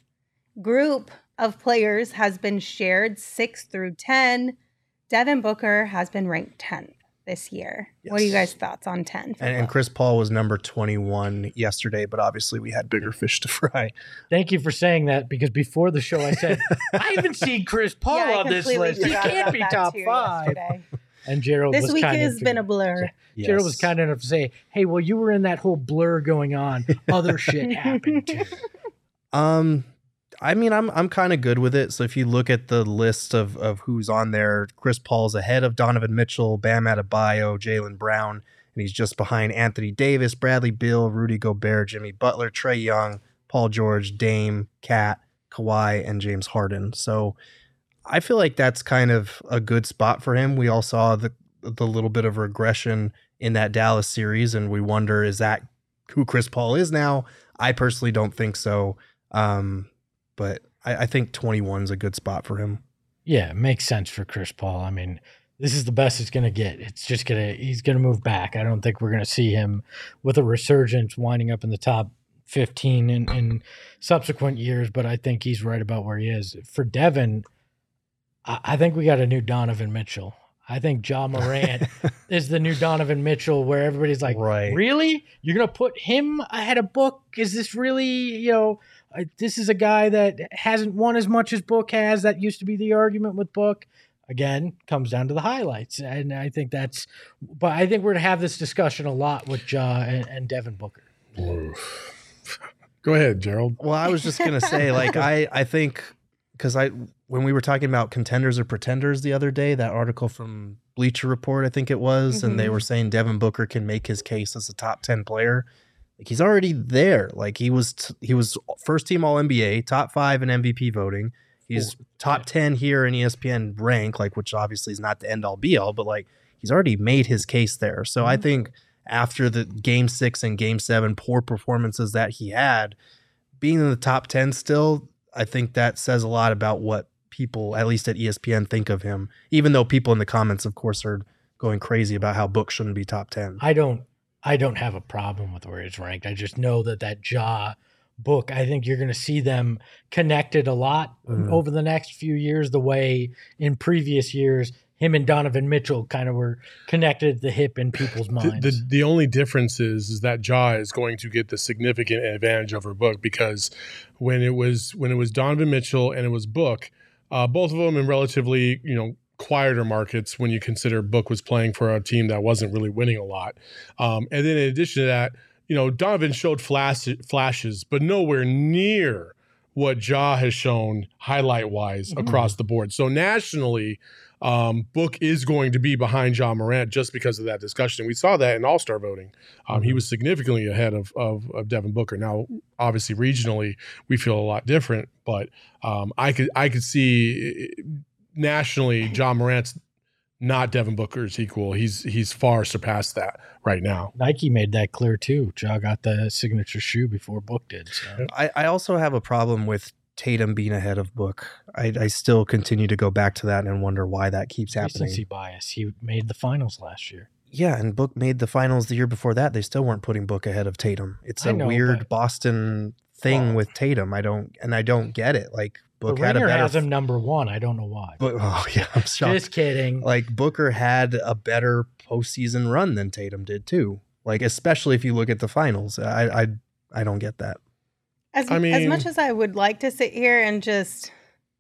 group of players has been shared six through ten. Devin Booker has been ranked tenth this year. What are you Yes. guys' thoughts on ten? And, and Chris Paul was number twenty-one yesterday, but obviously we had bigger fish to fry. Thank you for saying that, because before the show I said I haven't seen Chris Paul Yeah, I on this completely list. He forgot can't about be that top too five. yesterday. And Gerald This was week kind has of been a blur. Gerald was kind enough to say, "Hey, well, you were in that whole blur going on. Other shit happened too." Um, I mean, I'm I'm kind of good with it. So if you look at the list of of who's on there, Chris Paul's ahead of Donovan Mitchell, Bam Adebayo, Jaylen Brown, and he's just behind Anthony Davis, Bradley Beal, Rudy Gobert, Jimmy Butler, Trae Young, Paul George, Dame, Kat, Kawhi, and James Harden. So I feel like that's kind of a good spot for him. We all saw the the little bit of regression in that Dallas series, and we wonder, is that who Chris Paul is now? I personally don't think so. Um, but I, I think twenty-one is a good spot for him. Yeah, it makes sense for Chris Paul. I mean, this is the best it's going to get. It's just going to, he's going to move back. I don't think we're going to see him with a resurgence winding up in the top fifteen in, in subsequent years, but I think he's right about where he is. For Devin, I, I think we got a new Donovan Mitchell. I think Ja Morant is the new Donovan Mitchell, where everybody's like, Right. really? You're going to put him ahead of Book? Is this really, you know, uh, this is a guy that hasn't won as much as Book has. That used to be the argument with Book. Again, comes down to the highlights. And I think that's, but I think we're going to have this discussion a lot with Ja and, and Devin Booker. Go ahead, Gerald. Well, I was just gonna say, like, I I think because I when we were talking about contenders or pretenders the other day, that article from Bleacher Report, I think it was, and they Mhm. were saying Devin Booker can make his case as a top ten player. Like, he's already there. Like, he was t- he was first team All N B A, top five in M V P voting. He's top ten here in E S P N rank, like, which obviously is not the end all be all, but like he's already made his case there. So I think after the game six and game seven poor performances that he had, being in the top ten still, I think that says a lot about what people, at least at E S P N, think of him, even though people in the comments, of course, are going crazy about how Book shouldn't be top ten. I don't I don't have a problem with where it's ranked. I just know that that Ja Book, I think you're going to see them connected a lot Mhm. over the next few years, the way in previous years him and Donovan Mitchell kind of were connected at the hip in people's The, minds. the the only difference is is that Ja is going to get the significant advantage over Book, because when it was when it was Donovan Mitchell and it was Book, uh, both of them in relatively, you know, quieter markets when you consider Book was playing for a team that wasn't really winning a lot. Um, and then in addition to that, you know, Donovan showed flash, flashes, but nowhere near what Ja has shown highlight wise Mhm. across the board. So nationally, um, Book is going to be behind Ja Morant just because of that discussion. We saw that in All-Star voting. Um, He Mhm. was significantly ahead of, of of Devin Booker. Now, obviously, regionally, we feel a lot different, but um, I could I could see nationally, Ja Morant's not Devin Booker's equal. He's he's far surpassed that right now. Nike made that clear too. Ja got the signature shoe before Book did. So. I, I also have a problem with Tatum being ahead of Book. I, I still continue to go back to that and wonder why that keeps happening. Recency bias. He made the finals last year. Yeah, and Book made the finals the year before that. They still weren't putting Book ahead of Tatum. It's I a know, weird but- Boston thing Well- with Tatum. I don't, and I don't get it. Like, Book The had a Ringer better. has him number one. I don't know why. Book, oh yeah, I'm shocked. Just kidding. Like, Booker had a better postseason run than Tatum did too. Like, especially if you look at the finals. I I I don't get that. As, I as mean- much as I would like to sit here and just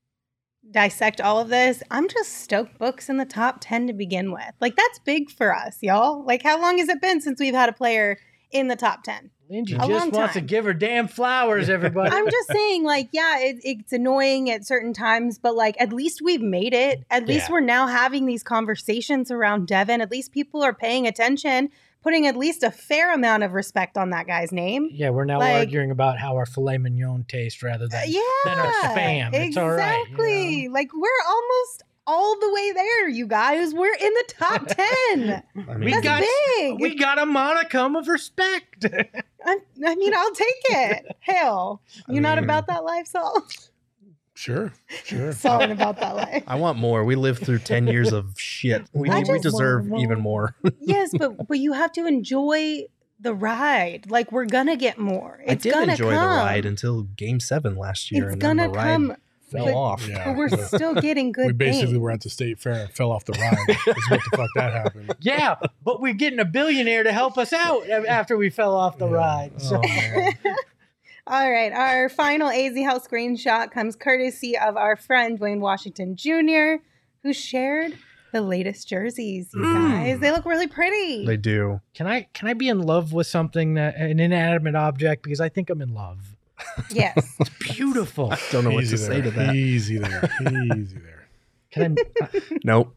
dissect all of this, I'm just stoked Book's in the top ten to begin with. Like, that's big for us, y'all. Like, how long has it been since we've had a player in the top ten? Lindsay A just long wants to time. give her damn flowers, everybody. I'm just saying, like, yeah, it, it's annoying at certain times, but like, at least we've made it. At least Yeah. we're now having these conversations around Devin. At least people are paying attention, putting at least a fair amount of respect on that guy's name. Yeah, we're now Like- arguing about how our filet mignon tastes rather than Uh, yeah, than our spam. It's exactly. all right, you know? Like, we're almost all the way there, you guys. We're in the top ten. I We mean, That's got big. we got a monicum of respect. I, I mean, I'll take it. Hell, I you not mean- about that life, Saul? Sure, sure. Saul ain't about that life. I want more. We lived through ten years of shit. We, I we just deserve want even more. Yes, but but you have to enjoy the ride. Like, we're gonna get more. I It's did gonna enjoy come. the ride until Game Seven last year, It's and then gonna the ride come. fell but- off. Yeah. But we're still getting good we basically things. were at the state fair and fell off the ride. That's what the fuck that happened. Yeah, but we're getting a billionaire to help us out after we fell off the Yeah. ride. So Oh, man. All right, our final A Z Health screenshot comes courtesy of our friend Dwayne Washington Junior, who shared the latest jerseys. You Mm. guys, they look really pretty. They do. can I can I be in love with something that an inanimate object because I think I'm in love. Yes. Beautiful. I don't know what Easy to there. say to that. Easy there. Easy there. Can I, Nope.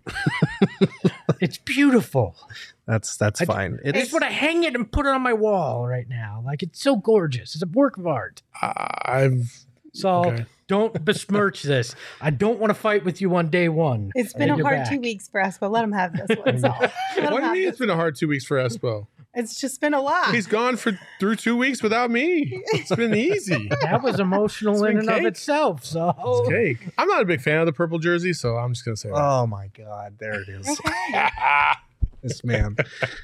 it's beautiful. That's that's I- fine. I It's just want to hang it and put it on my wall right now. Like, it's so gorgeous. It's a work of art. I've So Okay. don't besmirch this. I don't want to fight with you on day one. It's been Take a it hard back. two weeks for us, but let him have this one. So let him What do you have mean this it's been a hard two weeks for Espo? It's just been a lot. He's gone for through two weeks without me. It's been easy. That was emotional It's in been and of cake. itself. So It's cake. I'm not a big fan of the purple jersey, so I'm just gonna say that. Oh my God, there it is. Okay. This man.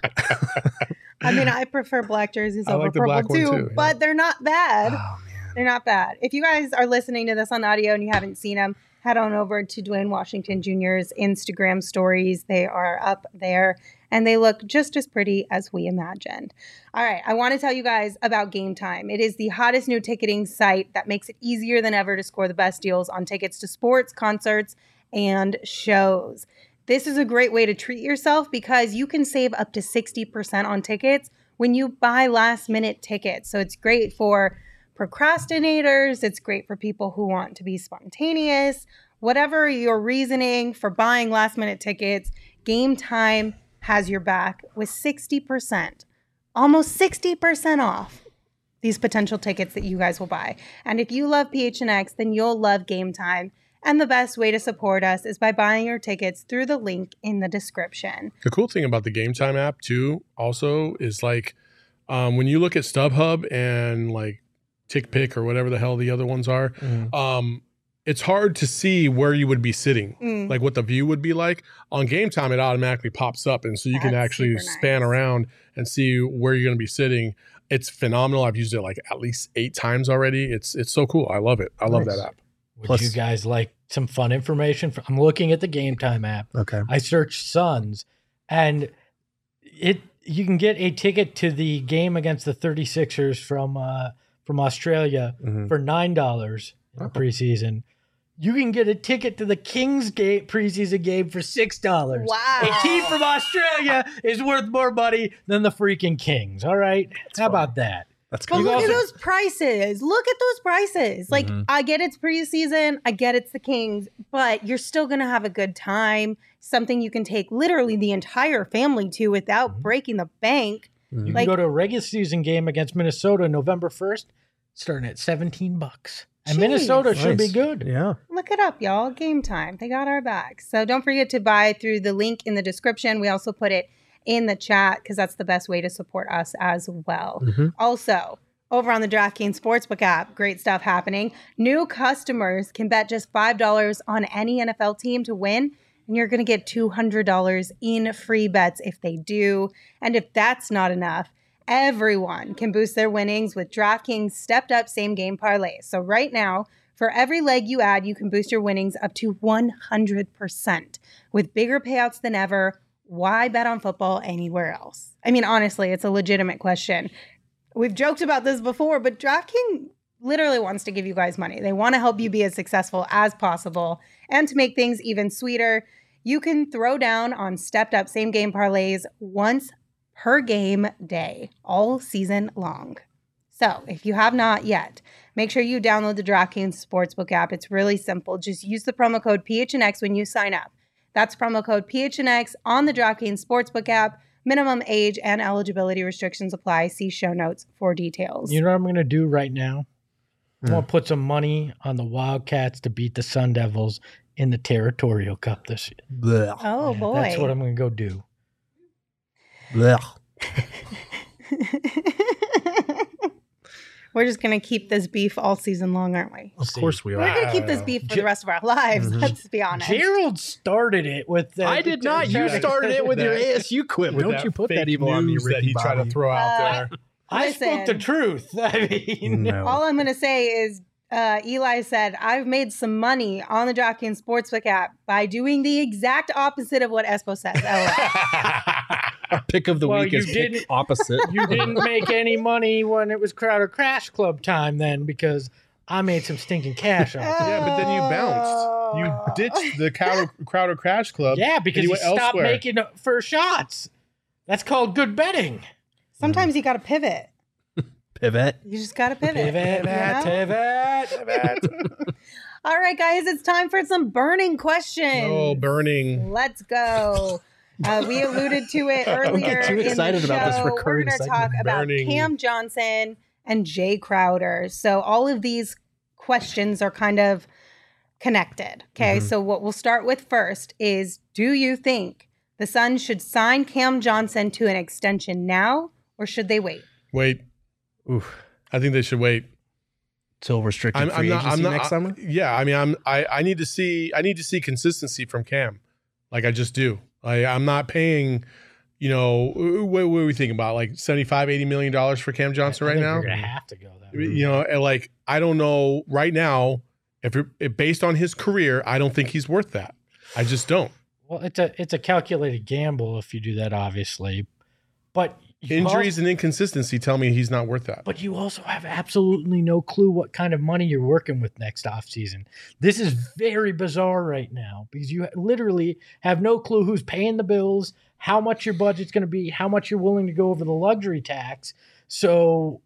I mean, I prefer black jerseys I over like the purple black one too, too, yeah. but they're not bad. Oh man. They're not bad. If you guys are listening to this on audio and you haven't seen them, head on over to Dwayne Washington Junior's Instagram stories. They are up there and they look just as pretty as we imagined. All right, I want to tell you guys about Game Time. It is the hottest new ticketing site that makes it easier than ever to score the best deals on tickets to sports, concerts, and shows. This is a great way to treat yourself because you can save up to sixty percent on tickets when you buy last minute tickets. So it's great for procrastinators. It's great for people who want to be spontaneous. Whatever your reasoning for buying last minute tickets, Game Time has your back with sixty percent, almost sixty percent off these potential tickets that you guys will buy. And if you love P H N X, then you'll love Game Time. And the best way to support us is by buying your tickets through the link in the description. The cool thing about the Game Time app too, also, is like um, when you look at StubHub and like TickPick or whatever the hell the other ones are, Mhm. um, it's hard to see where you would be sitting, Mm. like what the view would be like. On Game Time, it automatically pops up, and so you can That's actually super span nice. around and see where you're going to be sitting. It's phenomenal. I've used it like at least eight times already. It's it's so cool. I love it. I love Nice. that app. would Plus- you guys like some fun information? For, I'm looking at the Game Time app. Okay. I searched Suns, and it you can get a ticket to the game against the thirty-sixers from uh, from Australia Mhm. for nine dollars in the Oh. preseason. You can get a ticket to the Kings game preseason game for six dollars. Wow. A team from Australia is worth more money than the freaking Kings. All right, how fine. about that? That's But good. look also- at those prices. Look at those prices. Like, Mhm. I get it's preseason. I get it's the Kings, but you're still going to have a good time. Something you can take literally the entire family to without Mhm. breaking the bank. You Mhm. can Like- go to a regular season game against Minnesota November first, starting at seventeen bucks. And Jeez. Minnesota should be Nice. good. Yeah. Look it up, y'all. Game Time. They got our back. So don't forget to buy through the link in the description. We also put it in the chat because that's the best way to support us as well. Mhm. Also, over on the DraftKings Sportsbook app, great stuff happening. New customers can bet just five dollars on any N F L team to win, and you're going to get two hundred dollars in free bets if they do. And if that's not enough, everyone can boost their winnings with DraftKings stepped up same game parlays. So right now, for every leg you add, you can boost your winnings up to one hundred percent. With bigger payouts than ever, why bet on football anywhere else? I mean, honestly, it's a legitimate question. We've joked about this before, but DraftKings literally wants to give you guys money. They want to help you be as successful as possible. And to make things even sweeter, you can throw down on stepped up same game parlays once per game day, all season long. So if you have not yet, make sure you download the DraftKings Sportsbook app. It's really simple. Just use the promo code P H N X when you sign up. That's promo code P H N X on the DraftKings Sportsbook app. Minimum age and eligibility restrictions apply. See show notes for details. You know what I'm going to do right now? I'm Hmm. going to put some money on the Wildcats to beat the Sun Devils in the Territorial Cup this year. Blech. oh, Yeah, boy. That's what I'm going to go do. Blech. We're just going to keep this beef all season long, aren't we? Of See. course we We're are. going to keep this beef for the rest of our lives. Mhm. Let's be honest. Gerald started it with the, I did not. You That- started it with your that- A S U quip. With Don't you put that fake evil on me, news Ricky that he tried Bobby. to throw out Uh, there. I spoke the Listen. truth. I mean, No. All I'm going to say is uh, Eli said, I've made some money on the DraftKings Sportsbook app by doing the exact opposite of what Espo says. Oh, Our pick of the Well, week you is pick didn't- opposite. you didn't make any money when it was Crowder Crash Club time then because I made some stinking cash off it. Yeah, but then you bounced. You ditched the Crowder, Crowder Crash Club. Yeah, because and you he went stopped elsewhere. making first shots. That's called good betting. Sometimes you got to pivot. Pivot. You just got to pivot. Pivot, you know? pivot, pivot. All right, guys, it's time for some burning questions. Oh, burning. Let's go. Uh, we alluded to it Don't get earlier. too in the excited about this show. recurring We're going to segment. talk about Burning. Cam Johnson and Jay Crowder. So all of these questions are kind of connected. Okay, Mhm. so what we'll start with first is: do you think the Suns should sign Cam Johnson to an extension now or should they wait? Wait. Oof. I think they should wait. Till restricted I'm, free I'm not, agency I'm not, next I- summer? Yeah, I mean, I'm I, I need to see I need to see consistency from Cam, like I just do. I, I'm not paying, you know, what, what are we thinking about? Like seventy-five, eighty million dollars for Cam Johnson I right think now? We're gonna have to go that route. You know, and like I don't know right now if, it, if based on his career, I don't think he's worth that. I just don't. Well, it's a it's a calculated gamble if you do that, obviously, but you Injuries also- and inconsistency tell me he's not worth that. But you also have absolutely no clue what kind of money you're working with next offseason. This is very bizarre right now because you literally have no clue who's paying the bills, how much your budget's going to be, how much you're willing to go over the luxury tax. So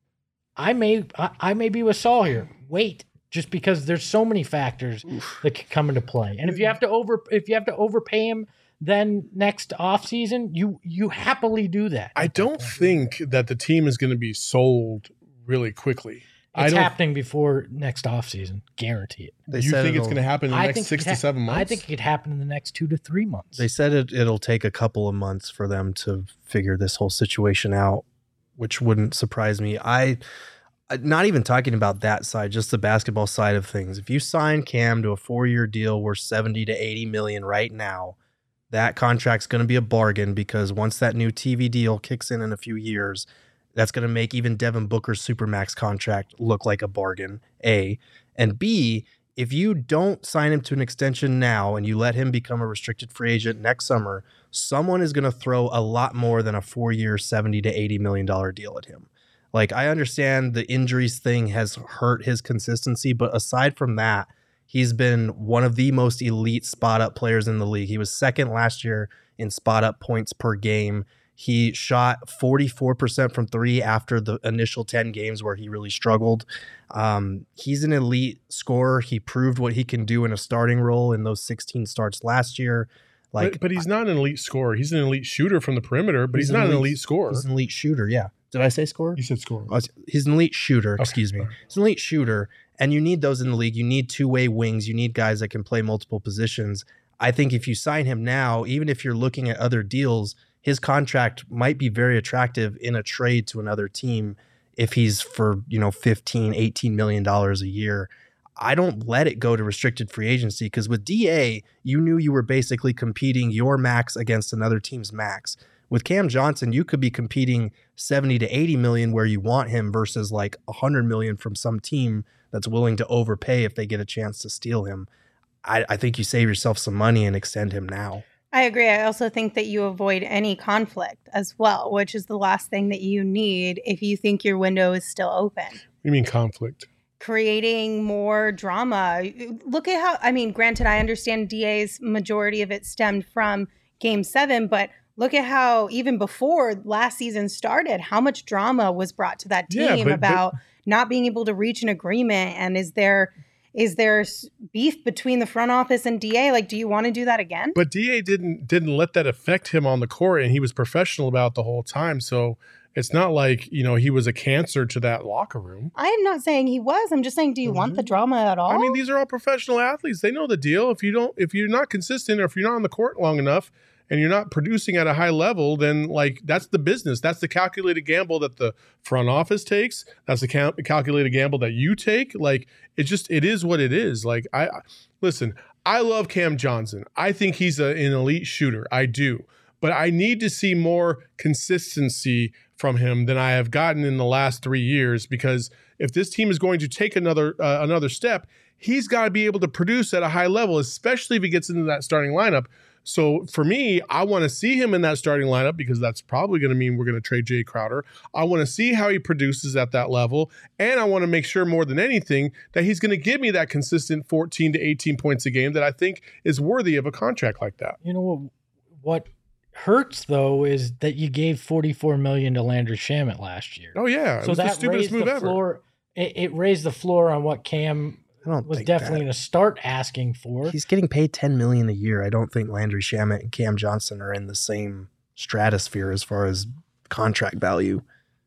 I may I, I may be with Saul here. Wait, just because there's so many factors Oof. that could come into play. And if you have to over if you have to overpay him then next offseason, you you happily do that. I don't think that the team is going to be sold really quickly. I It's don't. happening before next offseason. Guarantee it. They you said think it's it'll- going to happen in the I next think six it to ha- seven months? I think it could happen in the next two to three months. They said it, it'll take a couple of months for them to figure this whole situation out, which wouldn't surprise me. I, I- not even talking about that side, just the basketball side of things. If you sign Cam to a four-year deal worth seventy to eighty million right now, that contract's going to be a bargain because once that new T V deal kicks in in a few years, that's going to make even Devin Booker's Supermax contract look like a bargain, A. And B, if you don't sign him to an extension now and you let him become a restricted free agent next summer, someone is going to throw a lot more than a four-year seventy to eighty million dollars deal at him. Like, I understand the injuries thing has hurt his consistency, but aside from that, he's been one of the most elite spot-up players in the league. He was second last year in spot-up points per game. He shot forty-four percent from three after the initial ten games where he really struggled. Um, he's an elite scorer. He proved what he can do in a starting role in those sixteen starts last year. Like, but, but he's not an elite scorer. He's an elite shooter from the perimeter, but he's, not an elite scorer. He's an elite shooter, yeah. Did I say scorer? You said scorer. Oh, He's an elite shooter, Okay, excuse me. sorry. He's an elite shooter, and you need those in the league. You need two-way wings. You need guys that can play multiple positions. I think if you sign him now, even if you're looking at other deals, his contract might be very attractive in a trade to another team if he's for, you know, fifteen, eighteen million dollars a year. I don't let it go to restricted free agency because with D A, you knew you were basically competing your max against another team's max. With Cam Johnson, you could be competing seventy to eighty million where you want him versus like one hundred million from some team that's willing to overpay if they get a chance to steal him. I, I think you save yourself some money and extend him now. I agree. I also think that you avoid any conflict as well, which is the last thing that you need if you think your window is still open. You mean conflict? Creating more drama. Look at how, I mean, granted, I understand D A's majority of it stemmed from game seven, but look at how even before last season started, how much drama was brought to that team Yeah, but- but- about not being able to reach an agreement. And is there is there s- beef between the front office and D A? Like, do you want to do that again? But D A didn't didn't let that affect him on the court, and he was professional about it the whole time. So it's not like, you know, he was a cancer to that locker room. I am not saying he was. I'm just saying, do you want the drama at all? I mean, these are all professional athletes. They know the deal. If you don't, if you're not consistent, or if you're not on the court long enough, and you're not producing at a high level, then like that's the business. That's the calculated gamble that the front office takes. That's the cal- calculated gamble that you take. Like it just, it is what it is. Like I, I listen, I love Cam Johnson. I think he's a, an elite shooter. I do. But I need to see more consistency from him than I have gotten in the last three years. Because if this team is going to take another uh, another step, he's got to be able to produce at a high level, especially if he gets into that starting lineup. So for me, I want to see him in that starting lineup because that's probably going to mean we're going to trade Jay Crowder. I want to see how he produces at that level. And I want to make sure more than anything that he's going to give me that consistent fourteen to eighteen points a game that I think is worthy of a contract like that. You know what? What hurts though is that you gave forty-four million dollars to Landry Shamet last year. Oh yeah, it so was the that stupidest raised move the ever. floor. It, it raised the floor on what Cam I don't was think definitely that. going to start asking for. He's getting paid ten million dollars a year. I don't think Landry Shamet and Cam Johnson are in the same stratosphere as far as contract value.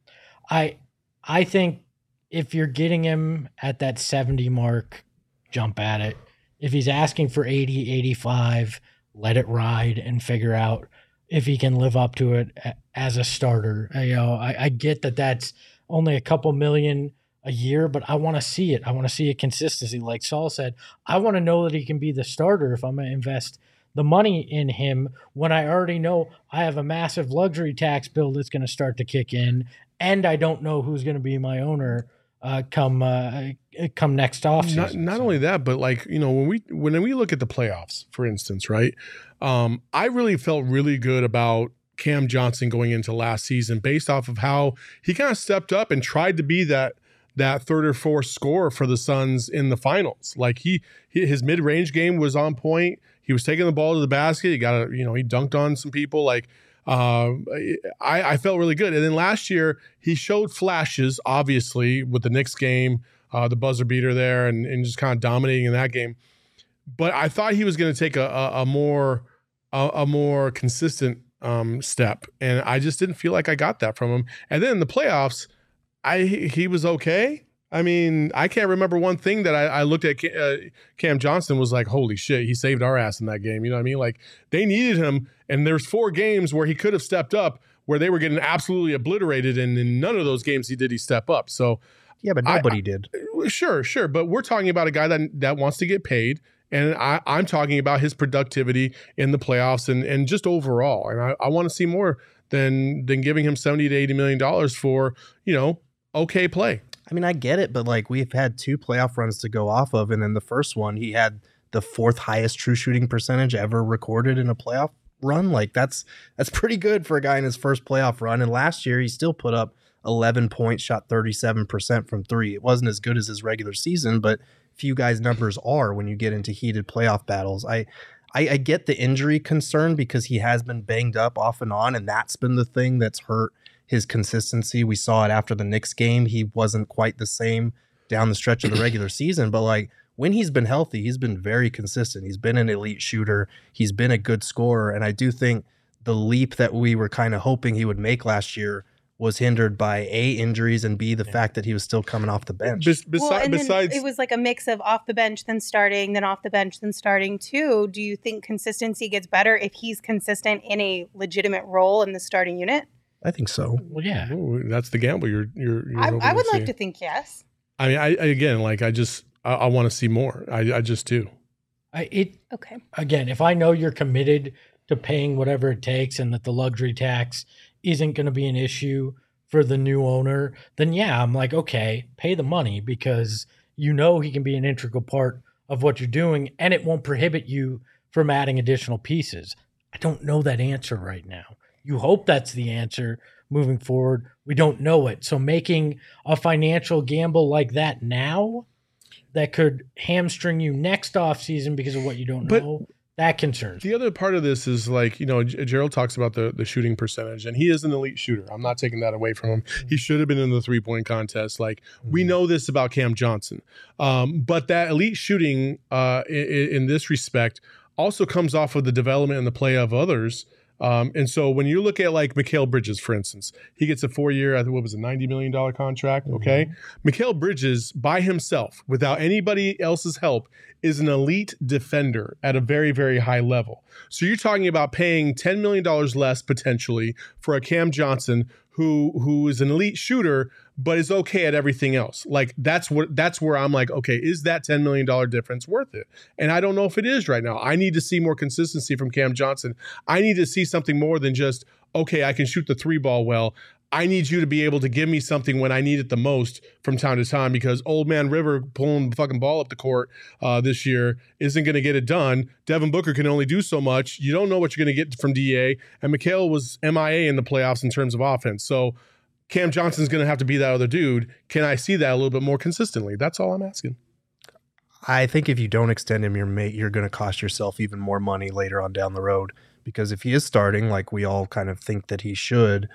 I I think if you're getting him at that seventy mark, jump at it. If he's asking for eighty, eighty-five, let it ride and figure out if he can live up to it a- as a starter. Uh, You know, I, I get that that's only a couple million a year, but I want to see it. I want to see a consistency. Like Saul said, I want to know that he can be the starter if I'm going to invest the money in him when I already know I have a massive luxury tax bill that's going to start to kick in, and I don't know who's going to be my owner uh, come uh, come next offseason. Not, not So- only that, but like, you know, when we when we look at the playoffs, for instance, right? Um, I really felt really good about Cam Johnson going into last season based off of how he kind of stepped up and tried to be that that third or fourth scorer for the Suns in the finals. Like he, he his mid-range game was on point. He was taking the ball to the basket. He got a, you know, he dunked on some people. Like uh, I, I felt really good. And then last year he showed flashes, obviously, with the Knicks game, uh, the buzzer beater there, and, and just kind of dominating in that game. But I thought he was going to take a, a, a more a, a more consistent um, step, and I just didn't feel like I got that from him. And then in the playoffs, I he was okay. I mean, I can't remember one thing that I, I looked at uh, Cam Johnson was like, holy shit, he saved our ass in that game. You know what I mean? Like they needed him, and there's four games where he could have stepped up where they were getting absolutely obliterated, and in none of those games he did he step up. So Yeah, but I- nobody I- did. Sure, sure. But we're talking about a guy that that wants to get paid. And I, I'm talking about his productivity in the playoffs and, and just overall. And I, I want to see more than than giving him seventy to eighty million dollars for, you know, okay play. I mean, I get it, but like we've had two playoff runs to go off of, and in the first one, he had the fourth highest true shooting percentage ever recorded in a playoff run. Like that's that's pretty good for a guy in his first playoff run. And last year, he still put up eleven points, shot thirty-seven percent from three. It wasn't as good as his regular season, but few guys' numbers are when you get into heated playoff battles. I, I I get the injury concern because he has been banged up off and on, and that's been the thing that's hurt his consistency. We saw it after the Knicks game. He wasn't quite the same down the stretch of the regular season, but like when he's been healthy, he's been very consistent. He's been an elite shooter. He's been a good scorer, and I do think the leap that we were kind of hoping he would make last year was hindered by A, injuries, and B, the yeah. fact that he was still coming off the bench. Bes- besi- well, and besides, then it was like a mix of off the bench, then starting, then off the bench, then starting too. Do you think consistency gets better if he's consistent in a legitimate role in the starting unit? I think so. Well, yeah, Ooh, that's the gamble. You're, you're. you're I, I would to like see. to think yes. I mean, I again, like I just, I, I want to see more. I, I just do. I, it Okay. again, if I know you're committed to paying whatever it takes, and that the luxury tax isn't going to be an issue for the new owner, then yeah, I'm like, okay, pay the money because you know he can be an integral part of what you're doing and it won't prohibit you from adding additional pieces. I don't know that answer right now. You hope that's the answer moving forward. We don't know it. So making a financial gamble like that now that could hamstring you next offseason because of what you don't But- know, that concerns me. The other part of this is like, you know, G- Gerald talks about the the shooting percentage, and he is an elite shooter. I'm not taking that away from him. He should have been in the three point contest. Like we know this about Cam Johnson, um, but that elite shooting uh, in, in this respect also comes off of the development and the play of others. Um, and so when you look at like Mikal Bridges, for instance, he gets a four year, I think what was a ninety million dollars contract. Okay. Mm-hmm. Mikal Bridges by himself, without anybody else's help, is an elite defender at a very, very high level. So you're talking about paying ten million dollars less potentially for a Cam Johnson who who is an elite shooter, but is okay at everything else. Like that's what that's where I'm like, okay, is that ten million dollars difference worth it? And I don't know if it is right now. I need to see more consistency from Cam Johnson. I need to see something more than just, okay, I can shoot the three ball well. I need you to be able to give me something when I need it the most from time to time, because old man River pulling the fucking ball up the court uh, this year isn't going to get it done. Devin Booker can only do so much. You don't know what you're going to get from D A. And Mikal was M I A in the playoffs in terms of offense. So Cam Johnson's going to have to be that other dude. Can I see that a little bit more consistently? That's all I'm asking. I think if you don't extend him, you're mate, you're going to cost yourself even more money later on down the road, because if he is starting, like we all kind of think that he should,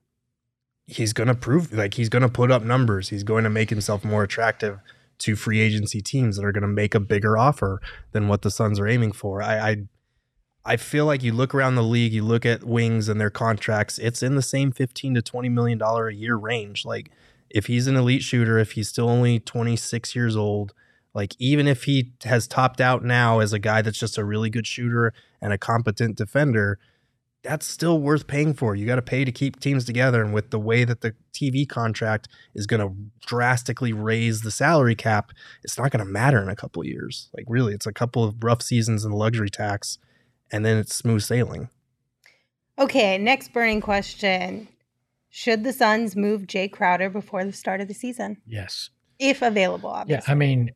he's going to prove, like he's going to put up numbers. He's going to make himself more attractive to free agency teams that are going to make a bigger offer than what the Suns are aiming for. I, I I feel like you look around the league, you look at wings and their contracts, it's in the same fifteen to twenty million dollars a year range. Like if he's an elite shooter, if he's still only twenty-six years old, like even if he has topped out now as a guy that's just a really good shooter and a competent defender, that's still worth paying for. You got to pay to keep teams together. And with the way that the T V contract is going to drastically raise the salary cap, it's not going to matter in a couple of years. Like really, it's a couple of rough seasons in the luxury tax, and then it's smooth sailing. Okay, next burning question. Should the Suns move Jay Crowder before the start of the season? Yes. If available, obviously. Yeah, I mean,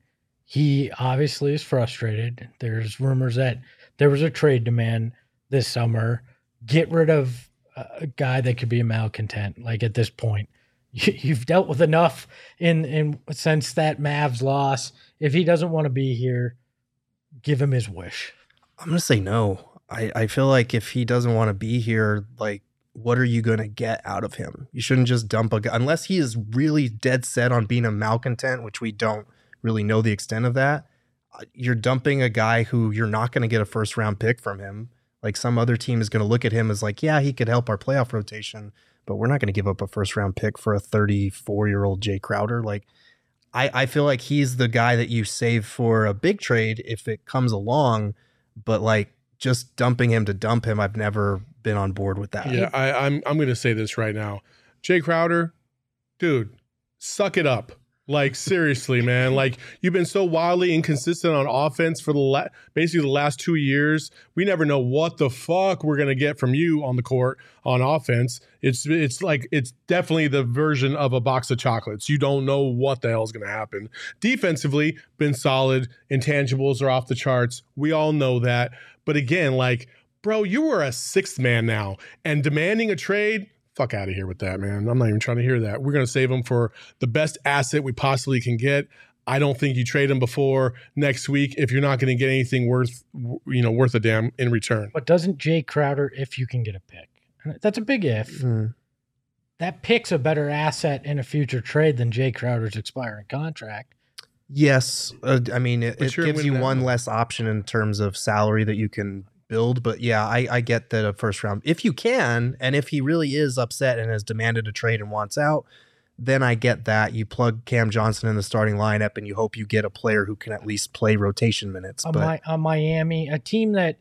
he obviously is frustrated. There's rumors that there was a trade demand this summer. Get rid of a guy that could be a malcontent. Like at this point, you, you've dealt with enough in in since that Mavs loss. If he doesn't want to be here, give him his wish. I'm gonna say no. I, I feel like if he doesn't want to be here, like, what are you gonna get out of him? You shouldn't just dump a guy unless he is really dead set on being a malcontent, which we don't really know the extent of that. You're dumping a guy who you're not gonna get a first round pick from him. Like some other team is going to look at him as like, yeah, he could help our playoff rotation, but we're not going to give up a first round pick for a thirty-four year old Jay Crowder. Like I, I feel like he's the guy that you save for a big trade if it comes along, but like just dumping him to dump him, I've never been on board with that. Yeah, I, I'm I'm going to say this right now. Jay Crowder, dude, suck it up. Like, seriously, man. Like, you've been so wildly inconsistent on offense for the la- basically the last two years. We never know what the fuck we're going to get from you on the court on offense. It's it's like it's definitely the version of a box of chocolates. You don't know what the hell is going to happen. Defensively, been solid. Intangibles are off the charts. We all know that. But again, like, bro, you were a sixth man now, and demanding a trade, fuck out of here with that, man. I'm not even trying to hear that. We're going to save him for the best asset we possibly can get. I don't think you trade him before next week if you're not going to get anything worth, you know, worth a damn in return. But doesn't Jay Crowder, if you can get a pick, that's a big if. Mm. That pick's a better asset in a future trade than Jay Crowder's expiring contract. Yes. Uh, I mean, it, it sure gives you win one that. less option in terms of salary that you can build. But yeah, I, I get that a first round, if you can, and if he really is upset and has demanded a trade and wants out, then I get that. You plug Cam Johnson in the starting lineup and you hope you get a player who can at least play rotation minutes. On, but Mi- on Miami, a team that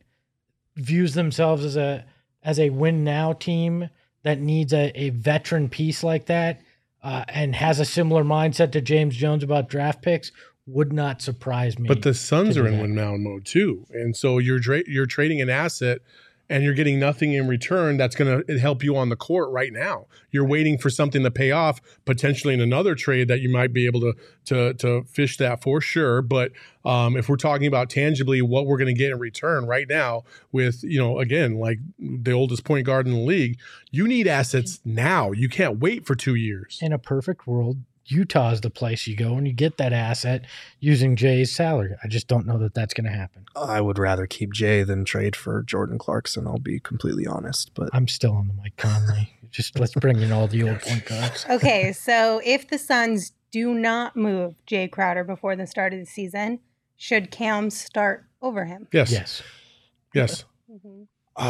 views themselves as a as a win now team that needs a, a veteran piece like that uh, and has a similar mindset to James Jones about draft picks would not surprise me. But the Suns to are do in that. win now mode too, and so you're dra- you're trading an asset, and you're getting nothing in return. That's going to help you on the court right now. You're waiting for something to pay off, potentially in another trade that you might be able to to to fish that for sure. But um, if we're talking about tangibly what we're going to get in return right now, with you know again like the oldest point guard in the league, you need assets now. You can't wait for two years. In a perfect world, Utah's the place you go and you get that asset using Jay's salary. I just don't know that that's going to happen. I would rather keep Jay than trade for Jordan Clarkson. I'll be completely honest, but I'm still on the Mike Conley. Just let's bring in all the old point guards. Okay, so if the Suns do not move Jay Crowder before the start of the season, should Cam start over him? Yes, Yes. yes. Mm-hmm.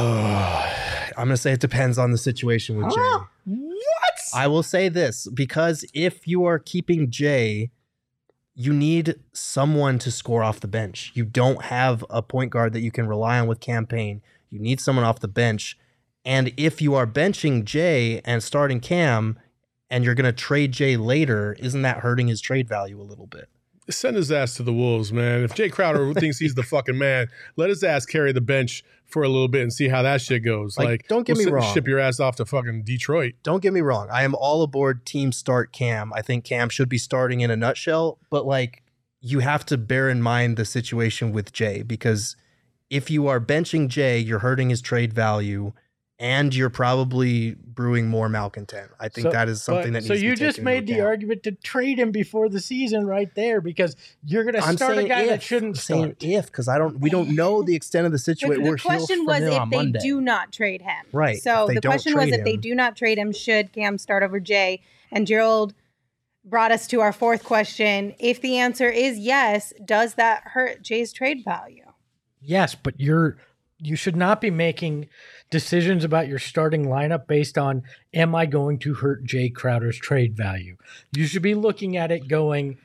Oh, I'm going to say it depends on the situation with Jay. What? I will say this, because if you are keeping Jay, you need someone to score off the bench. You don't have a point guard that you can rely on with campaign. You need someone off the bench. And if you are benching Jay and starting Cam and you're going to trade Jay later, isn't that hurting his trade value a little bit? Send his ass to the Wolves, man. If Jay Crowder thinks he's the fucking man, let his ass carry the bench for a little bit and see how that shit goes. Like, Like, don't get we'll me sit- wrong. Ship your ass off to fucking Detroit. Don't get me wrong. I am all aboard team start Cam. I think Cam should be starting in a nutshell, but like you have to bear in mind the situation with Jay, because if you are benching Jay, you're hurting his trade value and you're probably brewing more malcontent. I think So- that is something but- that needs So to be you just taken made into the account. argument to trade him before the season right there because you're going to I'm start a saying guy if, that shouldn't I'm saying start. if, because I don't, we don't know the extent of the The, situation. the We're he'll question from was him if on they Monday. do not trade him. Right. So If they the don't question was trade if they him. do not trade him, should Cam start over Jay? And Gerald brought us to our fourth question. If the answer is yes, does that hurt Jay's trade value? Yes, but you're you should not be making decisions about your starting lineup based on, am I going to hurt Jay Crowder's trade value? You should be looking at it going,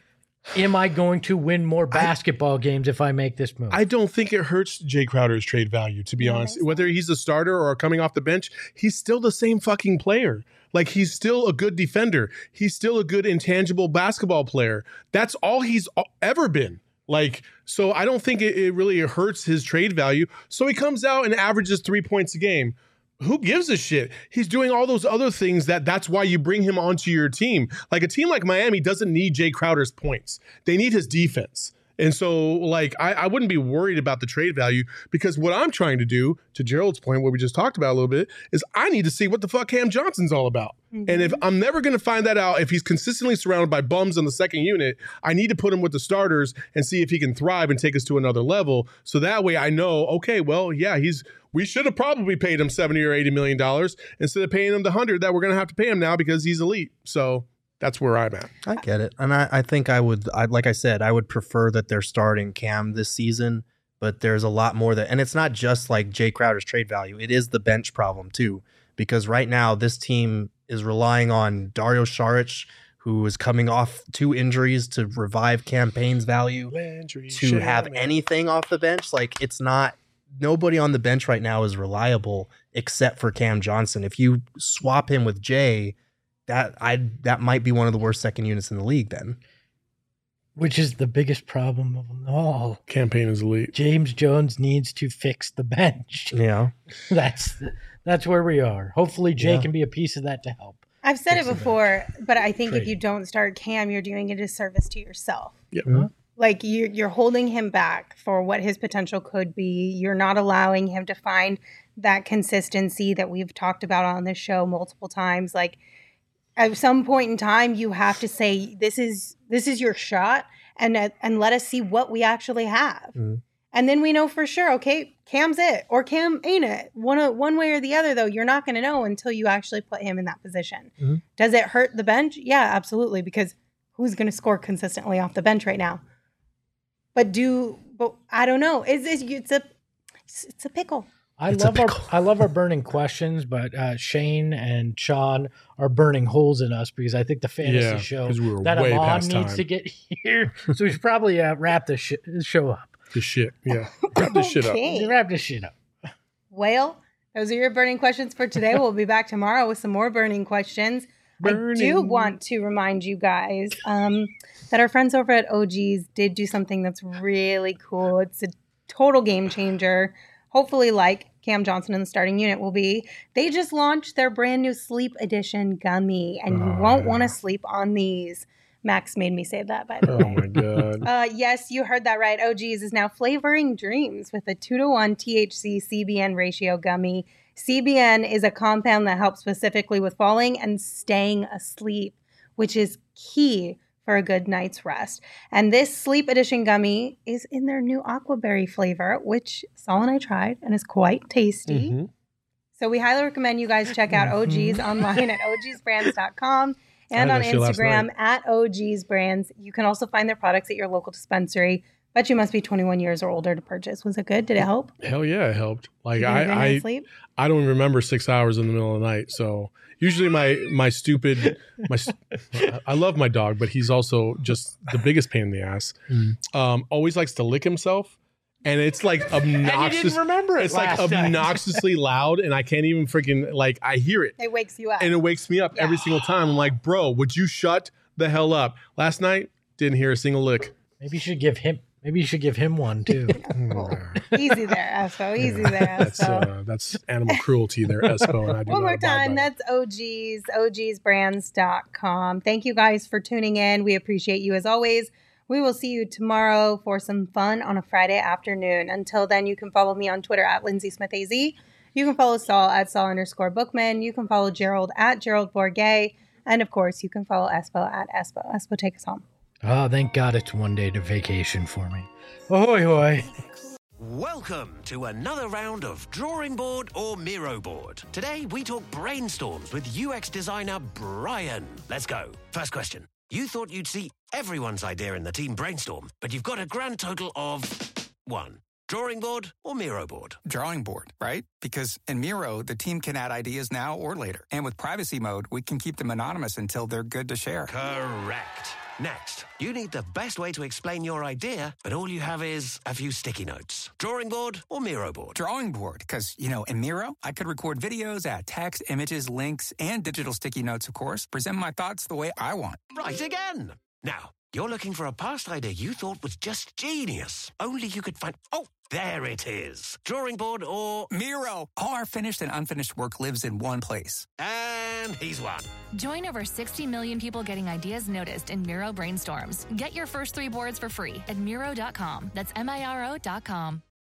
am I going to win more basketball I, games if I make this move? I don't think it hurts Jay Crowder's trade value, to be honest. Whether he's a starter or coming off the bench, he's still the same fucking player. Like, he's still a good defender. He's still a good intangible basketball player. That's all he's ever been. Like, so I don't think it, it really hurts his trade value. So he comes out and averages three points a game. Who gives a shit? He's doing all those other things that that's why you bring him onto your team. Like, a team like Miami doesn't need Jay Crowder's points. They need his defense. And so, like, I, I wouldn't be worried about the trade value, because what I'm trying to do, to Gerald's point, what we just talked about a little bit, is I need to see what the fuck Cam Johnson's all about. Mm-hmm. And if I'm never going to find that out, if he's consistently surrounded by bums on the second unit, I need to put him with the starters and see if he can thrive and take us to another level. So that way I know, okay, well, yeah, he's we should have probably paid him seventy or eighty million dollars instead of paying him the hundred that we're going to have to pay him now because he's elite. So that's where I'm at. I get it. And I, I think I would, I, like I said, I would prefer that they're starting Cam this season, but there's a lot more that, and it's not just like Jay Crowder's trade value. It is the bench problem too, because right now this team is relying on Dario Saric, who is coming off two injuries, to revive Cam Payne's value, Landry, to Shannon. have anything off the bench. Like, it's not, nobody on the bench right now is reliable except for Cam Johnson. If you swap him with Jay, that I that might be one of the worst second units in the league then. Which is the biggest problem of them all. Cam Payne is elite. James Jones needs to fix the bench. Yeah. That's that's where we are. Hopefully Jay yeah. can be a piece of that to help. I've said it before, but I think Trade. if you don't start Cam, you're doing a disservice to yourself. Yep. Mm-hmm. Like, you, you're holding him back for what his potential could be. You're not allowing him to find that consistency that we've talked about on this show multiple times. Like, at some point in time, you have to say, this is this is your shot, and uh, and let us see what we actually have. Mm-hmm. And then we know for sure, okay, Cam's it, or Cam ain't it. One, one way or the other, though, you're not going to know until you actually put him in that position. Mm-hmm. Does it hurt the bench? Yeah, absolutely, because who's going to score consistently off the bench right now? But do, but I don't know. It's, it's, it's, a, it's a pickle. I It's love our I love our burning questions, but uh, Shane and Sean are burning holes in us because I think the fantasy Yeah, show 'cause we were that way Amon past needs time. to get here. So we should probably uh, wrap this, sh- this show up. The shit, yeah. Wrap this shit up. Okay. Wrap this shit up. Well, those are your burning questions for today. We'll be back tomorrow with some more burning questions. Burning. I do want to remind you guys um, that our friends over at O G's did do something that's really cool. It's a total game changer. Hopefully, like Cam Johnson in the starting unit will be. They just launched their brand new Sleep Edition gummy, and you Oh, won't yeah. want to sleep on these. Max made me say that, by the Oh way. my god. Uh, yes, you heard that right. O G's is now flavoring dreams with a two to one T H C C B N ratio gummy. C B N is a compound that helps specifically with falling and staying asleep, which is key for a good night's rest. And this Sleep Edition gummy is in their new aquaberry flavor, which Saul and I tried and is quite tasty. Mm-hmm. So we highly recommend you guys check out O G's online at O Gs brands dot com and I on had that shit last Instagram night. at O G's Brands. You can also find their products at your local dispensary, but you must be twenty-one years or older to purchase. Was it good? Did it help? Hell yeah, it helped. Like Did you get a good I, night's I, sleep? I don't remember six hours in the middle of the night. So usually my my stupid my I love my dog, but he's also just the biggest pain in the ass. Mm. Um, always likes to lick himself, and it's like obnoxious. And you didn't remember it It's like last night. obnoxiously loud, and I can't even freaking like I hear it, It wakes you up. and it wakes me up Yeah. every single time. I'm like, bro, would you shut the hell up? Last night didn't hear a single lick. Maybe you should give him. Maybe you should give him one too. Easy there, Espo. Easy there, That's Espo. uh, that's animal cruelty there, Espo. And I do One not more abide time, by it. that's O G's, O Gs brands dot com. Thank you guys for tuning in. We appreciate you as always. We will see you tomorrow for some fun on a Friday afternoon. Until then, you can follow me on Twitter at Lindsay Smith A Z. You can follow Saul at Saul underscore Bookman. You can follow Gerald at Gerald Bourget. And of course, you can follow Espo at Espo. Espo, take us home. Oh, thank God it's one day to vacation for me. Ahoy, hoy. Welcome to another round of Drawing Board or Miro Board. Today we talk brainstorms with U X designer Brian. Let's go. First question. You thought you'd see everyone's idea in the team brainstorm, but you've got a grand total of one. Drawing board or Miro board? Drawing board, right? Because in Miro, the team can add ideas now or later. And with privacy mode, we can keep them anonymous until they're good to share. Correct. Next, you need the best way to explain your idea, but all you have is a few sticky notes. Drawing board or Miro board? Drawing board, because, you know, in Miro, I could record videos, add text, images, links, and digital sticky notes, of course, present my thoughts the way I want. Right again. Now, you're looking for a past idea you thought was just genius. Only you could find... Oh, there it is. Drawing board or... Miro! All our finished and unfinished work lives in one place. And he's won. Join over sixty million people getting ideas noticed in Miro Brainstorms. Get your first three boards for free at Miro dot com. That's M I R O dot com.